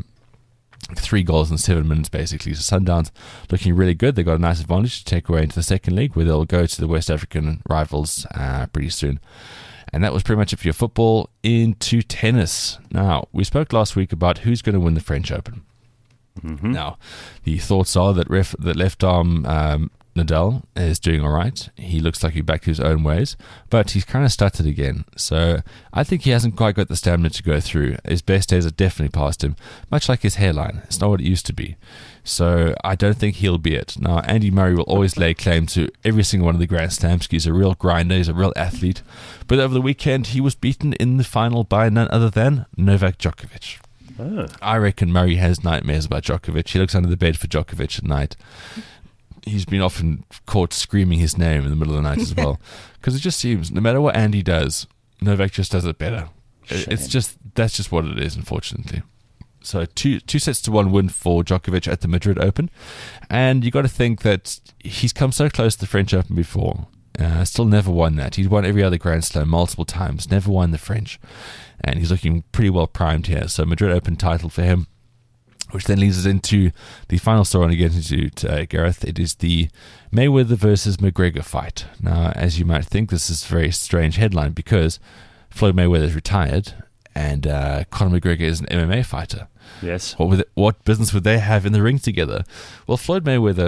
[SPEAKER 4] 3 goals in 7 minutes, basically. So Sundowns looking really good. They got a nice advantage to take away into the second league, where they'll go to the West African rivals pretty soon. And that was pretty much it for your football. Into tennis. Now, we spoke last week about who's going to win the French Open. Now, the thoughts are that left arm Nadal is doing all right. He looks like he's back to his own ways, but he's kind of stuttered again. So I think he hasn't quite got the stamina to go through. His best days are definitely past him, much like his hairline. It's not what it used to be. So I don't think he'll be it. Now, Andy Murray will always lay claim to every single one of the Grand Slams. He's a real grinder. He's a real athlete. But over the weekend, he was beaten in the final by none other than Novak Djokovic. I reckon Murray has nightmares about Djokovic. He looks under the bed for Djokovic at night. He's been often caught screaming his name in the middle of the night as well. Because it just seems, no matter what Andy does, Novak just does it better. That's just what it is, unfortunately. So 2-1 win for Djokovic at the Madrid Open. And you got to think that he's come so close to the French Open before. Still never won that. He's won every other Grand Slam multiple times. Never won the French. And he's looking pretty well primed here. So Madrid Open title for him. Which then leads us into the final story I want to get into, Gareth. It is the Mayweather versus McGregor fight. Now, as you might think, this is a very strange headline because Floyd Mayweather is retired and Conor McGregor is an MMA fighter.
[SPEAKER 3] Yes.
[SPEAKER 4] What business would they have in the ring together? Well, Floyd Mayweather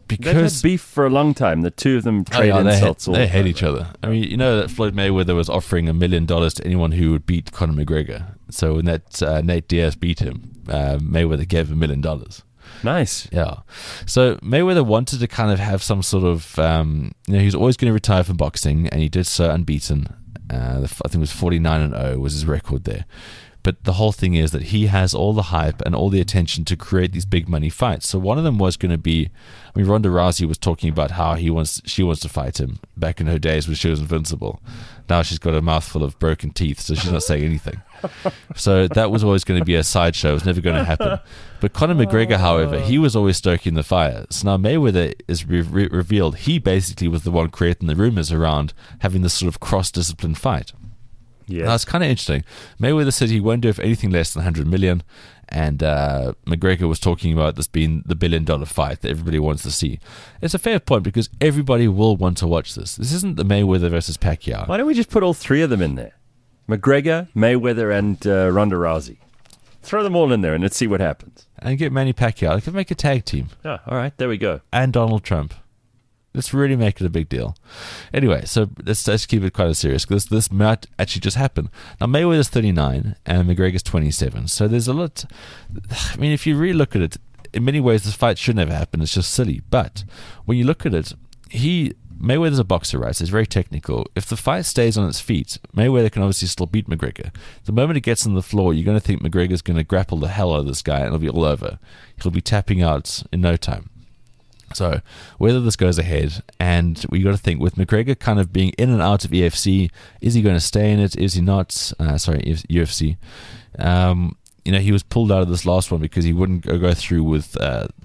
[SPEAKER 3] They've
[SPEAKER 4] because
[SPEAKER 3] had beef for a long time. The two of them trade
[SPEAKER 4] they
[SPEAKER 3] insults. all
[SPEAKER 4] they
[SPEAKER 3] the
[SPEAKER 4] hate
[SPEAKER 3] time.
[SPEAKER 4] each other. I mean, you know that Floyd Mayweather was offering $1 million to anyone who would beat Conor McGregor. So when that Nate Diaz beat him, Mayweather gave $1 million.
[SPEAKER 3] Nice.
[SPEAKER 4] Yeah. So Mayweather wanted to kind of have some sort of, he was always going to retire from boxing, and he did so unbeaten. I think it was 49-0 was his record there. But the whole thing is that he has all the hype and all the attention to create these big money fights. So one of them was going to be, Ronda Rousey was talking about how she wants to fight him back in her days when she was invincible. Now she's got a mouthful of broken teeth, so she's not saying anything. So that was always going to be a sideshow. It was never going to happen. But Conor McGregor, however, he was always stoking the fire. So now Mayweather is revealed he basically was the one creating the rumors around having this sort of cross-discipline fight.
[SPEAKER 3] Yeah.
[SPEAKER 4] Now, it's kind of interesting. Mayweather said he won't do it for anything less than 100 million, and McGregor was talking about this being the $1 billion fight that everybody wants to see. It's a fair point because everybody will want to watch this. This isn't the Mayweather versus Pacquiao.
[SPEAKER 3] Why don't we just put all three of them in there? McGregor, Mayweather, and Ronda Rousey. Throw them all in there and let's see what happens.
[SPEAKER 4] And get Manny Pacquiao. I could make a tag team.
[SPEAKER 3] Oh, all right, there we go.
[SPEAKER 4] And Donald Trump. Let's really make it a big deal. Anyway, so let's keep it quite serious because this might actually just happen. Now, Mayweather's 39 and McGregor's 27. So there's a lot. I mean, if you really look at it, in many ways, this fight should never happen. It's just silly. But when you look at it, Mayweather's a boxer, right? So he's very technical. If the fight stays on its feet, Mayweather can obviously still beat McGregor. The moment it gets on the floor, you're going to think McGregor's going to grapple the hell out of this guy and it'll be all over. He'll be tapping out in no time. So whether this goes ahead, and we got to think with McGregor kind of being in and out of EFC, is he going to stay in it? Is he not? UFC. He was pulled out of this last one because he wouldn't go through with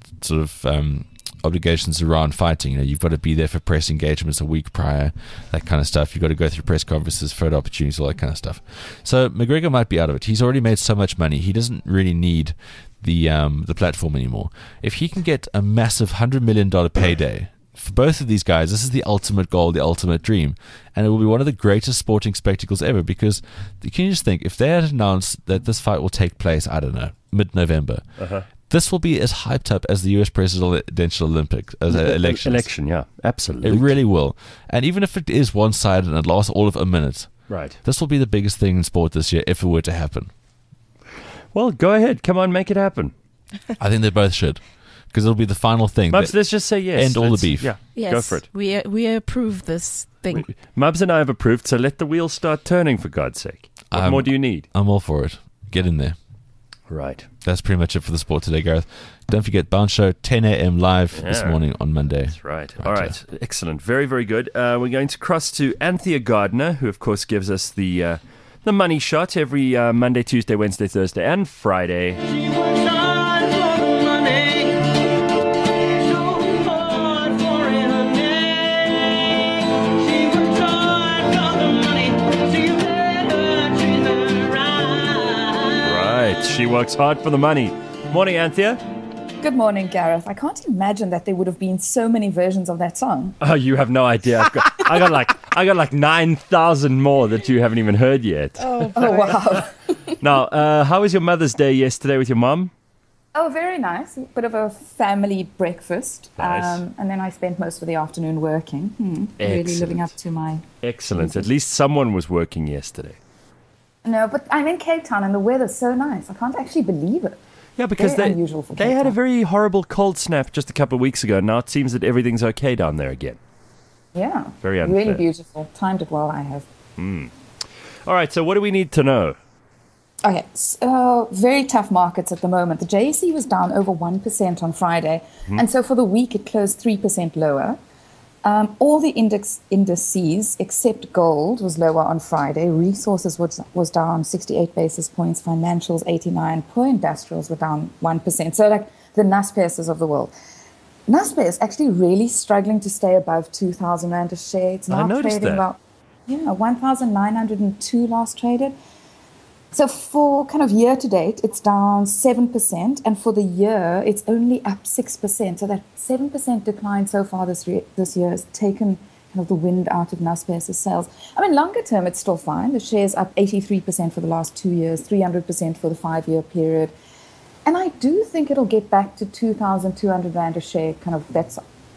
[SPEAKER 4] obligations around fighting. You've got to be there for press engagements a week prior, that kind of stuff. You've got to go through press conferences, photo opportunities, all that kind of stuff. So McGregor might be out of it. He's already made so much money. He doesn't really need the platform anymore. If he can get a massive $100 million payday for both of these guys, this is the ultimate goal, the ultimate dream, and it will be one of the greatest sporting spectacles ever. Because can you just think, if they had announced that this fight will take place, I don't know, mid-November, this will be as hyped up as the US presidential Olympics elections.
[SPEAKER 3] Election, yeah, absolutely.
[SPEAKER 4] It really will. And even if it is one-sided and it lasts all of a minute,
[SPEAKER 3] right,
[SPEAKER 4] this will be the biggest thing in sport this year if it were to happen.
[SPEAKER 3] Well, go ahead. Come on, make it happen.
[SPEAKER 4] I think they both should, because it'll be the final thing.
[SPEAKER 3] Mubs, let's just say yes.
[SPEAKER 4] End all the beef.
[SPEAKER 3] Yeah,
[SPEAKER 5] Yes,
[SPEAKER 3] go for it.
[SPEAKER 5] We approve this thing.
[SPEAKER 3] Mubs and I have approved, so let the wheels start turning, for God's sake. What more do you need?
[SPEAKER 4] I'm all for it. Get in there.
[SPEAKER 3] Right.
[SPEAKER 4] That's pretty much it for the sport today, Gareth. Don't forget, Bounce Show, 10 a.m. live this morning on Monday.
[SPEAKER 3] That's right. All right. Excellent. Very, very good. We're going to cross to Anthea Gardner, who, of course, gives us the money shot every Monday, Tuesday, Wednesday, Thursday, and Friday. Right. She works hard for the money. Morning, Anthea.
[SPEAKER 9] Good morning, Gareth. I can't imagine that there would have been so many versions of that song.
[SPEAKER 3] Oh, you have no idea. I got like 9,000 more that you haven't even heard yet.
[SPEAKER 9] Oh wow.
[SPEAKER 3] Now, how was your Mother's Day yesterday with your mum?
[SPEAKER 9] Oh, very nice. A bit of a family breakfast.
[SPEAKER 3] Nice.
[SPEAKER 9] And then I spent most of the afternoon working. Really living up to my...
[SPEAKER 3] Excellent. At least someone was working yesterday.
[SPEAKER 9] No, but I'm in Cape Town and the weather's so nice. I can't actually believe it.
[SPEAKER 3] Yeah, because
[SPEAKER 9] Very unusual for
[SPEAKER 3] they
[SPEAKER 9] Cape
[SPEAKER 3] had a
[SPEAKER 9] Town.
[SPEAKER 3] very horrible cold snap just a couple of weeks ago. Now it seems that everything's okay down there again.
[SPEAKER 9] Yeah.
[SPEAKER 3] Very unfair.
[SPEAKER 9] Really beautiful. Timed it well, I have.
[SPEAKER 3] All right, so what do we need to know?
[SPEAKER 9] Okay, so very tough markets at the moment. The JSE was down over 1% on Friday, and so for the week it closed 3% lower. All the indices except gold was lower on Friday. Resources was down 68 basis points, financials 89, poor industrials were down 1%. So like the Naspers of the world. Naspers is actually really struggling to stay above 2,000 Rand a share. It's now trading about 1,902 last traded. So for kind of year to date, it's down 7%, and for the year, it's only up 6%. So that 7% decline so far this year has taken kind of the wind out of Naspers' sales. I mean, longer term, it's still fine. The share's up 83% for the last 2 years, 300% for the 5-year period. And I do think it'll get back to 2,200 Rand a share, kind of that's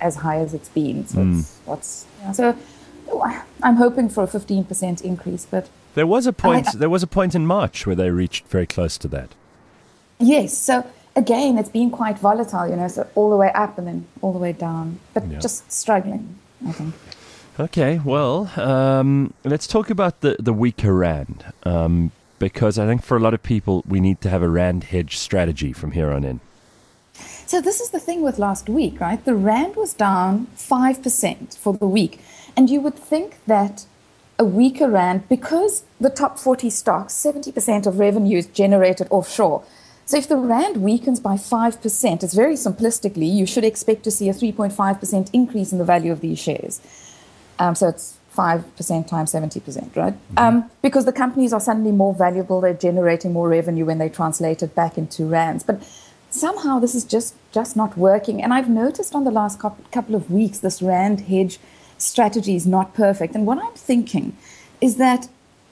[SPEAKER 9] as high as it's been. So so I'm hoping for a 15% increase, but
[SPEAKER 3] there was a point. There was a point in March where they reached very close to that.
[SPEAKER 9] Yes. So again, it's been quite volatile, so all the way up and then all the way down, but just struggling, I think.
[SPEAKER 3] Okay, well, let's talk about the weaker rand, because I think for a lot of people, we need to have a rand hedge strategy from here on in.
[SPEAKER 9] So this is the thing with last week, right? The rand was down 5% for the week. And you would think that a weaker rand, because the top 40 stocks, 70% of revenue is generated offshore. So if the rand weakens by 5%, it's very simplistically, you should expect to see a 3.5% increase in the value of these shares. So it's 5% times 70%, right? Because the companies are suddenly more valuable, they're generating more revenue when they translate it back into rands. But somehow this is just not working. And I've noticed on the last couple of weeks, this rand hedge strategy is not perfect. And what I'm thinking is that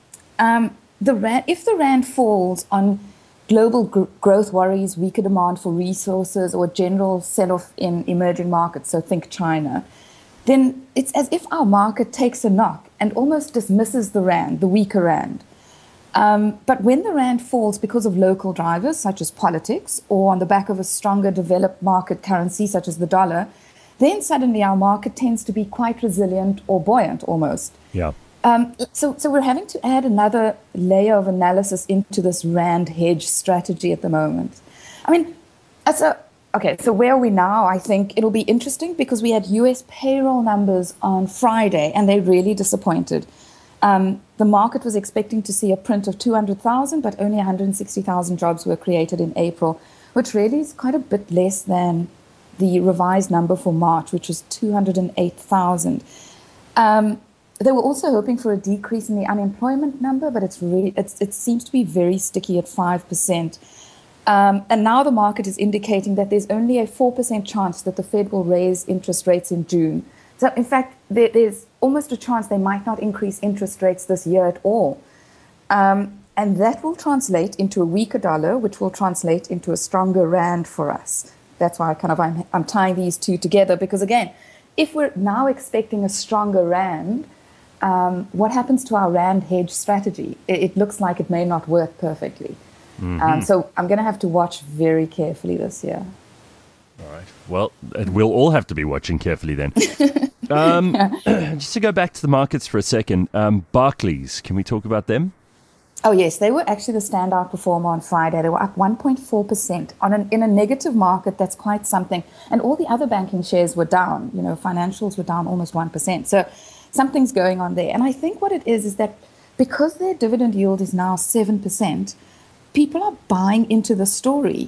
[SPEAKER 9] if the rand falls on global growth worries, weaker demand for resources, or general sell-off in emerging markets, so think China, then it's as if our market takes a knock and almost dismisses the rand, the weaker rand. But when the rand falls because of local drivers, such as politics, or on the back of a stronger developed market currency, such as the dollar, then suddenly our market tends to be quite resilient or buoyant almost.
[SPEAKER 3] Yeah.
[SPEAKER 9] So we're having to add another layer of analysis into this rand hedge strategy at the moment. I mean, so where are we now? I think it'll be interesting because we had US payroll numbers on Friday and they really disappointed. The market was expecting to see a print of 200,000, but only 160,000 jobs were created in April, which really is quite a bit less than the revised number for March, which was 208,000. They were also hoping for a decrease in the unemployment number, but it seems to be very sticky at 5%. And now the market is indicating that there's only a 4% chance that the Fed will raise interest rates in June. So, in fact, there's almost a chance they might not increase interest rates this year at all. And that will translate into a weaker dollar, which will translate into a stronger rand for us. That's why I'm tying these two together, because, again, if we're now expecting a stronger rand, what happens to our rand hedge strategy? It looks like it may not work perfectly. So I'm going to have to watch very carefully this year.
[SPEAKER 3] All right. Well, we'll all have to be watching carefully then. Just to go back to the markets for a second, Barclays, can we talk about them?
[SPEAKER 9] Oh, yes. They were actually the standout performer on Friday. They were up 1.4% in a negative market. That's quite something. And all the other banking shares were down. Financials were down almost 1%. So something's going on there. And I think what it is that because their dividend yield is now 7%, people are buying into the story.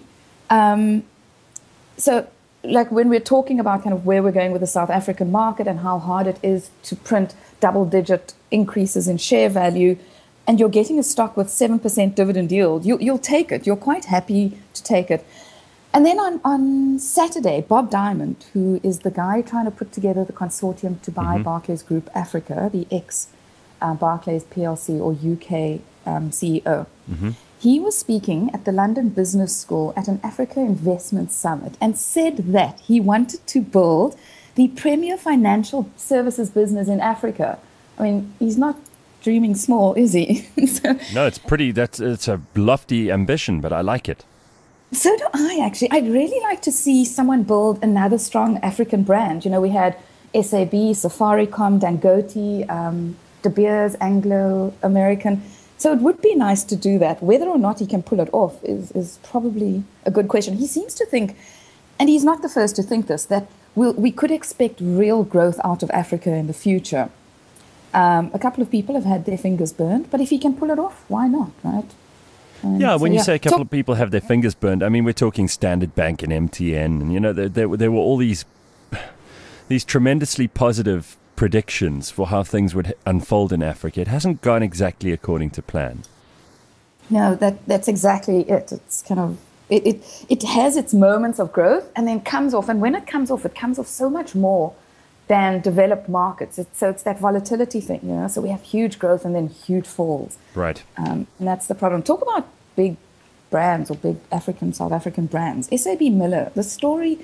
[SPEAKER 9] So, like when we're talking about kind of where we're going with the South African market and how hard it is to print double-digit increases in share value, and you're getting a stock with 7% dividend yield, you'll take it. You're quite happy to take it. And then on Saturday, Bob Diamond, who is the guy trying to put together the consortium to buy Barclays Group Africa, the ex-Barclays PLC or UK CEO, he was speaking at the London Business School at an Africa Investment Summit and said that he wanted to build the premier financial services business in Africa. I mean, he's not dreaming small, is he?
[SPEAKER 3] No, it's a lofty ambition, but I like it.
[SPEAKER 9] So do I, actually. I'd really like to see someone build another strong African brand. We had SAB, Safaricom, Dangote, De Beers, Anglo-American. So it would be nice to do that. Whether or not he can pull it off is probably a good question. He seems to think, and he's not the first to think this, that we could expect real growth out of Africa in the future. A couple of people have had their fingers burned, but if he can pull it off, why not, right?
[SPEAKER 3] When you say a couple of people have their fingers burned, I mean, we're talking Standard Bank and MTN, and there were all these tremendously positive predictions for how things would unfold in Africa. It hasn't gone exactly according to plan.
[SPEAKER 9] No, that's exactly it. It's kind of it has its moments of growth and then comes off. And when it comes off so much more than developed markets. So it's that volatility thing, So we have huge growth and then huge falls.
[SPEAKER 3] Right.
[SPEAKER 9] And that's the problem. Talk about big brands or big South African brands. SAB Miller, the story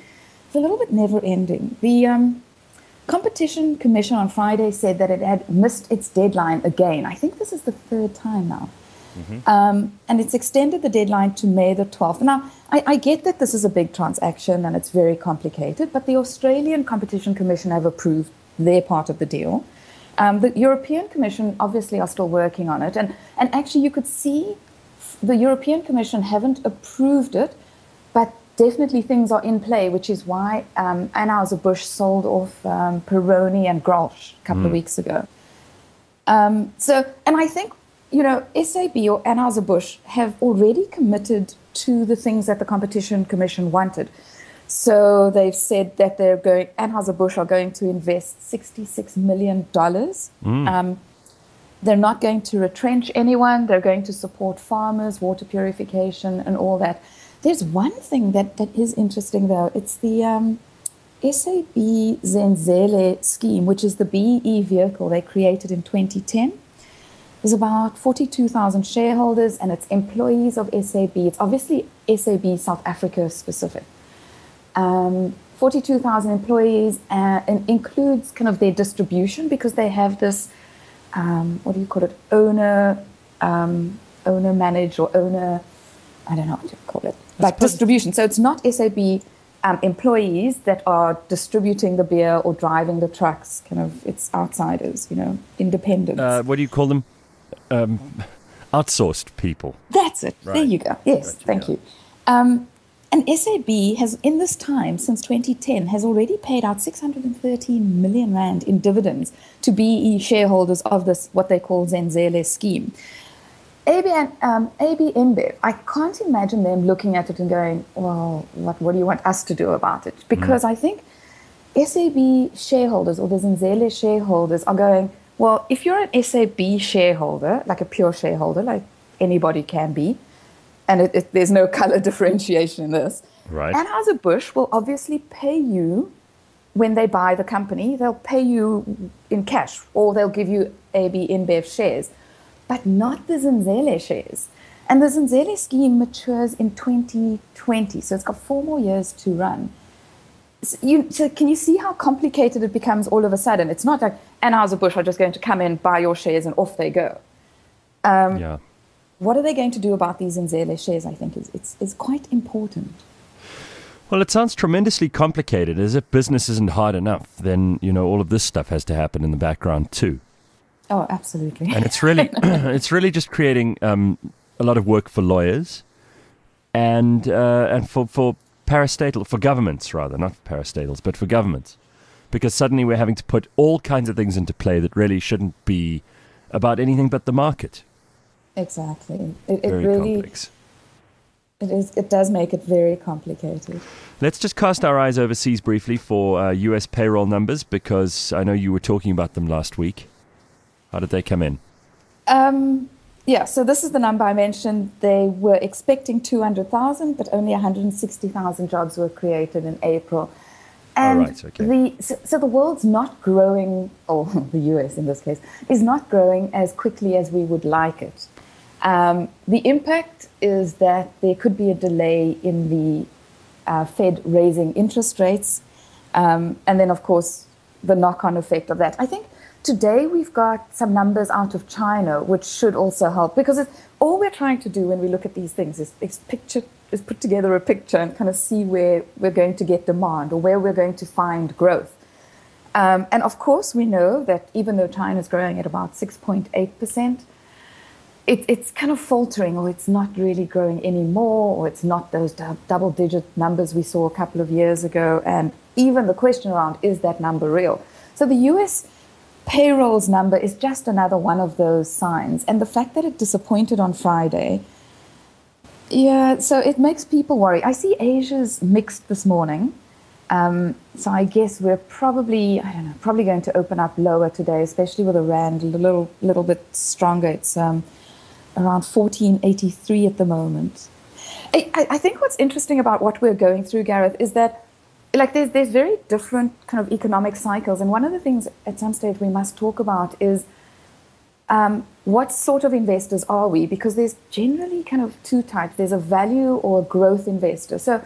[SPEAKER 9] it's a little bit never-ending. The Competition Commission on Friday said that it had missed its deadline again. I think this is the third time now. And it's extended the deadline to May the 12th. Now, I get that this is a big transaction and it's very complicated, but the Australian Competition Commission have approved their part of the deal. The European Commission obviously are still working on it. And actually, you could see the European Commission haven't approved it, but definitely things are in play, which is why Anheuser-Busch sold off Peroni and Grolsch a couple of weeks ago. And I think, SAB or Anheuser-Busch have already committed to the things that the Competition Commission wanted. So they've said that Anheuser-Busch are going to invest $66 million. They're not going to retrench anyone. They're going to support farmers, water purification, and all that. There's one thing that is interesting, though. It's the SAB Zenzele scheme, which is the BE vehicle they created in 2010. There's about 42,000 shareholders, and it's employees of SAB. It's obviously SAB South Africa specific. 42,000 employees, and includes kind of their distribution, because they have this, owner manage or owner, I don't know what you call it, like distribution. So it's not SAB employees that are distributing the beer or driving the trucks. Kind of, it's outsiders, independents.
[SPEAKER 3] What do you call them? Outsourced people.
[SPEAKER 9] That's it.
[SPEAKER 3] Right.
[SPEAKER 9] There you go. Yes,
[SPEAKER 3] Gotcha,
[SPEAKER 9] thank you. And SAB has, in this time, since 2010, has already paid out 613 million rand in dividends to BE shareholders of this, what they call Zenzele scheme. AB InBev, I can't imagine them looking at it and going, well, what do you want us to do about it? Because I think SAB shareholders or the Zenzele shareholders are going, well, if you're an SAB shareholder, like a pure shareholder, like anybody can be, and there's no color differentiation in this,
[SPEAKER 3] right.
[SPEAKER 9] Anheuser-Busch will obviously pay you when they buy the company. They'll pay you in cash, or they'll give you AB InBev shares, but not the Zenzele shares. And the Zenzele scheme matures in 2020, so it's got 4 more years to run. So can you see how complicated it becomes all of a sudden? It's not like Anheuser-Busch are just going to come in, buy your shares, and off they go. What are they going to do about these Zenzele shares, I think, is quite important.
[SPEAKER 3] Well, it sounds tremendously complicated. As if business isn't hard enough, then, all of this stuff has to happen in the background too.
[SPEAKER 9] Oh, absolutely.
[SPEAKER 3] And it's really just creating a lot of work for lawyers and for parastatal, for governments rather, not parastatals, but for governments. Because suddenly we're having to put all kinds of things into play that really shouldn't be about anything but the market.
[SPEAKER 9] Exactly. It
[SPEAKER 3] Very
[SPEAKER 9] really
[SPEAKER 3] complex.
[SPEAKER 9] It does make it very complicated.
[SPEAKER 3] Let's just cast our eyes overseas briefly for U.S. payroll numbers, because I know you were talking about them last week. How did they come in?
[SPEAKER 9] So this is the number I mentioned. They were expecting 200,000, but only 160,000 jobs were created in April. And
[SPEAKER 3] right, okay.
[SPEAKER 9] So the world's not growing, or the US in this case, is not growing as quickly as we would like it. The impact is that there could be a delay in the Fed raising interest rates, and then, of course, the knock-on effect of that. I think today we've got some numbers out of China, which should also help, because all we're trying to do when we look at these things is put together a picture and kind of see where we're going to get demand or where we're going to find growth. And of course, we know that even though China is growing at about 6.8%, it's kind of faltering, or it's not really growing anymore, or it's not those double-digit numbers we saw a couple of years ago. And even the question around, is that number real? So the US payrolls number is just another one of those signs. And the fact that it disappointed on Friday, so it makes people worry. I see Asia's mixed this morning. So I guess we're probably going to open up lower today, especially with the rand a little bit stronger. It's around 14.83 at the moment. I think what's interesting about what we're going through, Gareth, is that there's very different kind of economic cycles. And one of the things at some stage we must talk about is what sort of investors are we? Because there's generally kind of two types. There's a value or a growth investor. So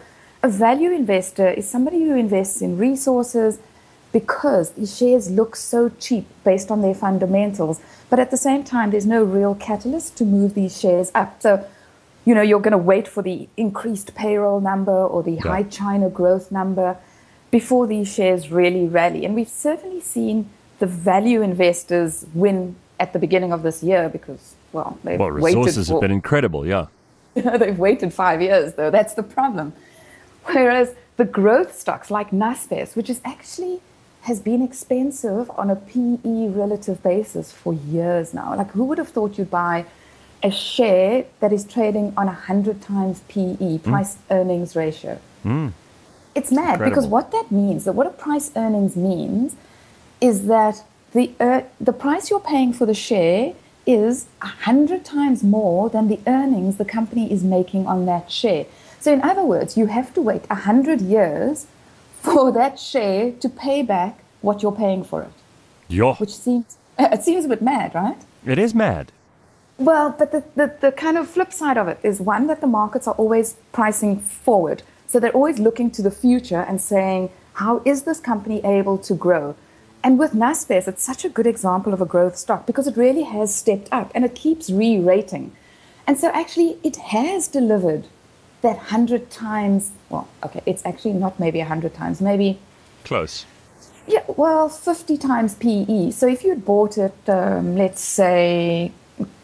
[SPEAKER 9] a value investor is somebody who invests in resources because these shares look so cheap based on their fundamentals. But at the same time, there's no real catalyst to move these shares up. So, you're going to wait for the increased payroll number or the high China growth number before these shares really rally. And we've certainly seen the value investors win at the beginning of this year because, they've
[SPEAKER 3] resources have been incredible, yeah.
[SPEAKER 9] They've waited 5 years, though. That's the problem. Whereas the growth stocks like Naspers, which has been expensive on a PE relative basis for years now. Like, who would have thought you'd buy a share that is trading on 100 times PE, price earnings ratio? It's mad.
[SPEAKER 3] Incredible.
[SPEAKER 9] Because what that means, what a price earnings means, is that the price you're paying for the share is 100 times more than the earnings the company is making on that share. So in other words, you have to wait 100 years for that share to pay back what you're paying for it.
[SPEAKER 3] Yeah.
[SPEAKER 9] Which seems a bit mad, right?
[SPEAKER 3] It is mad.
[SPEAKER 9] Well, but the kind of flip side of it is, one, that the markets are always pricing forward. So they're always looking to the future and saying, how is this company able to grow? And with Naspers, it's such a good example of a growth stock because it really has stepped up and it keeps re-rating. And so actually it has delivered that 100 times, it's actually not maybe 100 times, maybe...
[SPEAKER 3] Close.
[SPEAKER 9] Yeah, 50 times PE. So if you had bought it, let's say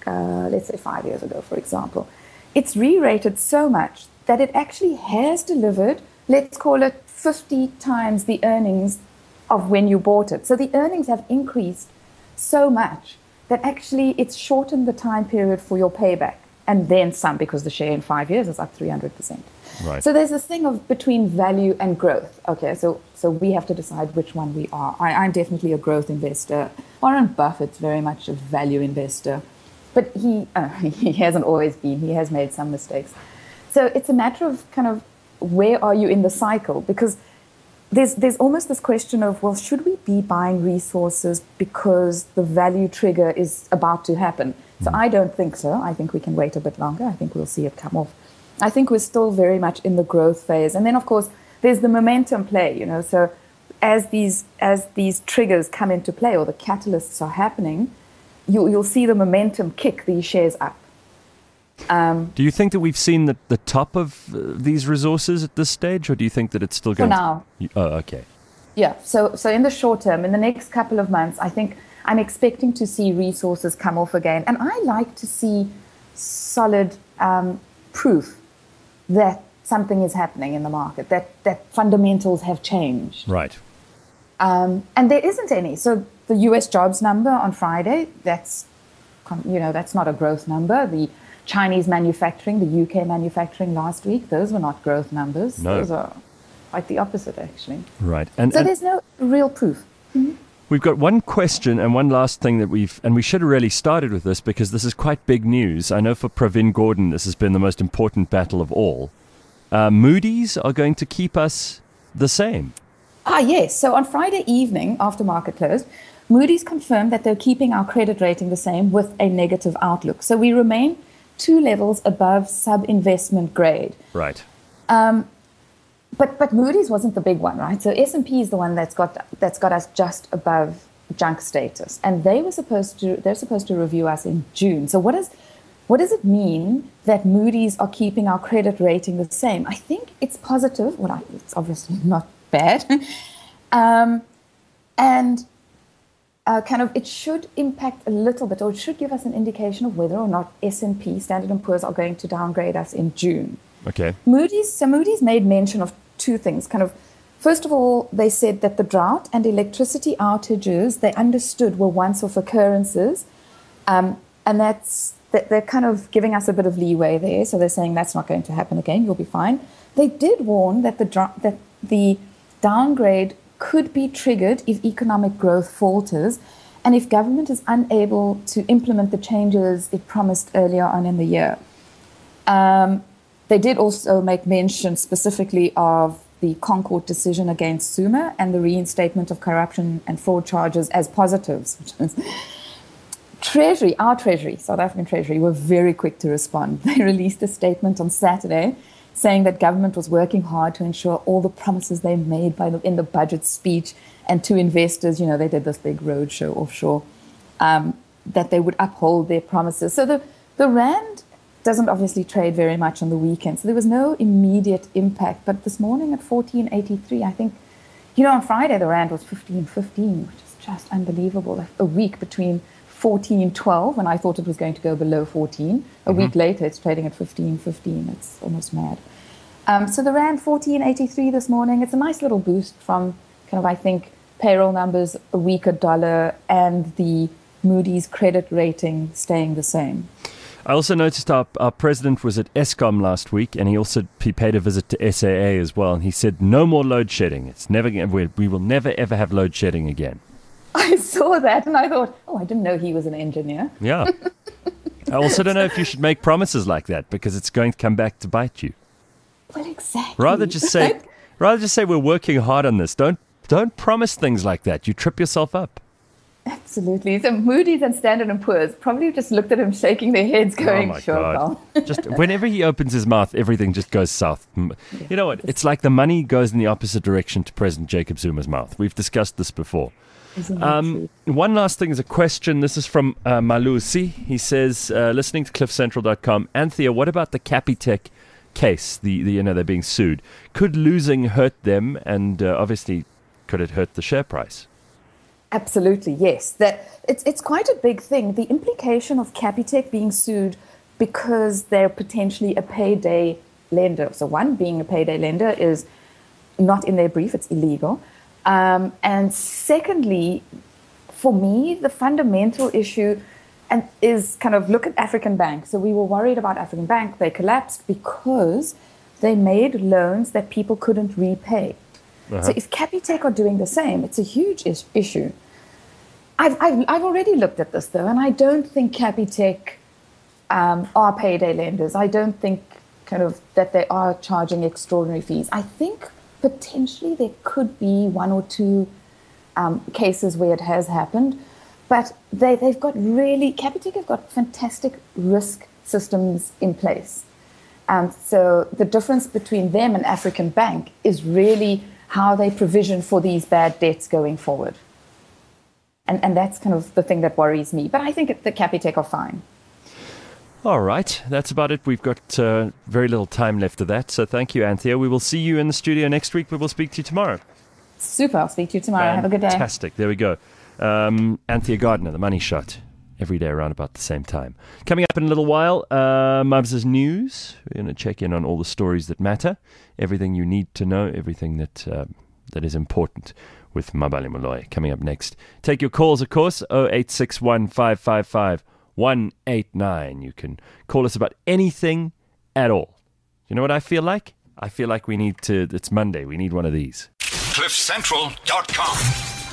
[SPEAKER 9] 5 years ago, for example, it's re-rated so much that it actually has delivered, let's call it 50 times the earnings of when you bought it. So the earnings have increased so much that actually it's shortened the time period for your payback, and then some, because the share in 5 years is up 300%.
[SPEAKER 3] Right.
[SPEAKER 9] So there's this thing of between value and growth. Okay, so we have to decide which one we are. I'm definitely a growth investor. Warren Buffett's very much a value investor, but he hasn't always been. He has made some mistakes. So it's a matter of kind of where are you in the cycle? Because there's almost this question of, well, should we be buying resources because the value trigger is about to happen? So I don't think so. I think we can wait a bit longer. I think we'll see it come off. I think we're still very much in the growth phase. And then, of course, there's the momentum play, So as these triggers come into play or the catalysts are happening, you'll see the momentum kick these shares up.
[SPEAKER 3] Do you think that we've seen the top of these resources at this stage, or do you think that it's still going
[SPEAKER 9] for now?
[SPEAKER 3] Oh, okay.
[SPEAKER 9] Yeah. So in the short term, in the next couple of months, I think I'm expecting to see resources come off again. And I like to see solid proof that something is happening in the market, that fundamentals have changed.
[SPEAKER 3] Right.
[SPEAKER 9] And there isn't any. So the US jobs number on Friday, that's not a growth number. The Chinese manufacturing, the UK manufacturing last week, those were not growth numbers.
[SPEAKER 3] No.
[SPEAKER 9] Those are quite the opposite, actually.
[SPEAKER 3] Right.
[SPEAKER 9] So there's no real proof. Mm-hmm.
[SPEAKER 3] We've got one question and one last thing that we should have really started with this because this is quite big news. I know for Pravin Gordhan, this has been the most important battle of all. Moody's are going to keep us the same.
[SPEAKER 9] Yes. So on Friday evening, after market closed, Moody's confirmed that they're keeping our credit rating the same with a negative outlook. So we remain 2 levels above sub-investment grade.
[SPEAKER 3] Right.
[SPEAKER 9] But Moody's wasn't the big one, right? So S&P is the one that's got us just above junk status, and they're supposed to review us in June. So what does it mean that Moody's are keeping our credit rating the same? I think it's positive. Well, it's obviously not bad, and kind of it should impact a little bit, or it should give us an indication of whether or not S&P, Standard & Poor's, are going to downgrade us in June.
[SPEAKER 3] Okay.
[SPEAKER 9] Moody's made mention of 2 things. Kind of, first of all, they said that the drought and electricity outages they understood were once-off occurrences, and they're kind of giving us a bit of leeway there. So they're saying that's not going to happen again. You'll be fine. They did warn that the downgrade could be triggered if economic growth falters and if government is unable to implement the changes it promised earlier on in the year. They did also make mention specifically of the Concord decision against Zuma and the reinstatement of corruption and fraud charges as positives. Our Treasury, South African Treasury, were very quick to respond. They released a statement on Saturday saying that government was working hard to ensure all the promises they made in the budget speech and to investors, they did this big roadshow offshore, that they would uphold their promises. So the rand doesn't obviously trade very much on the weekend, so there was no immediate impact. But this morning at 14.83, I think, on Friday the rand was 15.15, which is just unbelievable. Like a week between 14.12, when I thought it was going to go below 14. A week later, it's trading at 15.15. It's almost mad. So the rand 14.83 this morning. It's a nice little boost from kind of, I think, payroll numbers, a weaker dollar, and the Moody's credit rating staying the same.
[SPEAKER 3] I also noticed our president was at Eskom last week, and he paid a visit to SAA as well, and he said no more load shedding. We will never ever have load shedding again.
[SPEAKER 9] I saw that and I thought, I didn't know he was an engineer.
[SPEAKER 3] Yeah. I also don't know if you should make promises like that, because it's going to come back to bite you.
[SPEAKER 9] Well, exactly.
[SPEAKER 3] Rather just say we're working hard on this. Don't promise things like that. You trip yourself up.
[SPEAKER 9] Absolutely. So Moody's and Standard & Poor's probably just looked at him shaking their heads going,
[SPEAKER 3] my
[SPEAKER 9] sure,
[SPEAKER 3] God.
[SPEAKER 9] Carl.
[SPEAKER 3] Just whenever he opens his mouth, everything just goes south. You know what? It's like the money goes in the opposite direction to President Jacob Zuma's mouth. We've discussed this before.
[SPEAKER 9] Isn't that true?
[SPEAKER 3] One last thing is a question. This is from Malusi. He says, listening to cliffcentral.com, Anthea, what about the Capitec case? They're being sued. Could losing hurt them, and obviously could it hurt the share price?
[SPEAKER 9] Absolutely, yes. It's quite a big thing. The implication of Capitec being sued because they're potentially a payday lender. So one, being a payday lender is not in their brief, it's illegal. And secondly, for me, the fundamental issue is kind of look at African Bank. So we were worried about African Bank. They collapsed because they made loans that people couldn't repay. So if Capitec are doing the same, it's a huge issue. I've already looked at this, though, and I don't think Capitec are payday lenders. I don't think kind of that they are charging extraordinary fees. I think potentially there could be one or two cases where it has happened, but Capitec have got fantastic risk systems in place. So the difference between them and African Bank is really how they provision for these bad debts going forward. And that's kind of the thing that worries me. But I think the Capitec are fine.
[SPEAKER 3] All right. That's about it. We've got very little time left of that. So thank you, Anthea. We will see you in the studio next week. We will speak to you tomorrow.
[SPEAKER 9] Super. I'll speak to you tomorrow. Have a good day.
[SPEAKER 3] Fantastic. There we go. Anthea Gardner, The Money Shot. Every day around about the same time. Coming up in a little while, Mubs' News. We're going to check in on all the stories that matter, everything you need to know, everything that is important with Mabali Molloy. Coming up next. Take your calls, of course, 0861 555 189. You can call us about anything at all. You know what I feel like? I feel like it's Monday. We need one of these.
[SPEAKER 2] CliffCentral.com.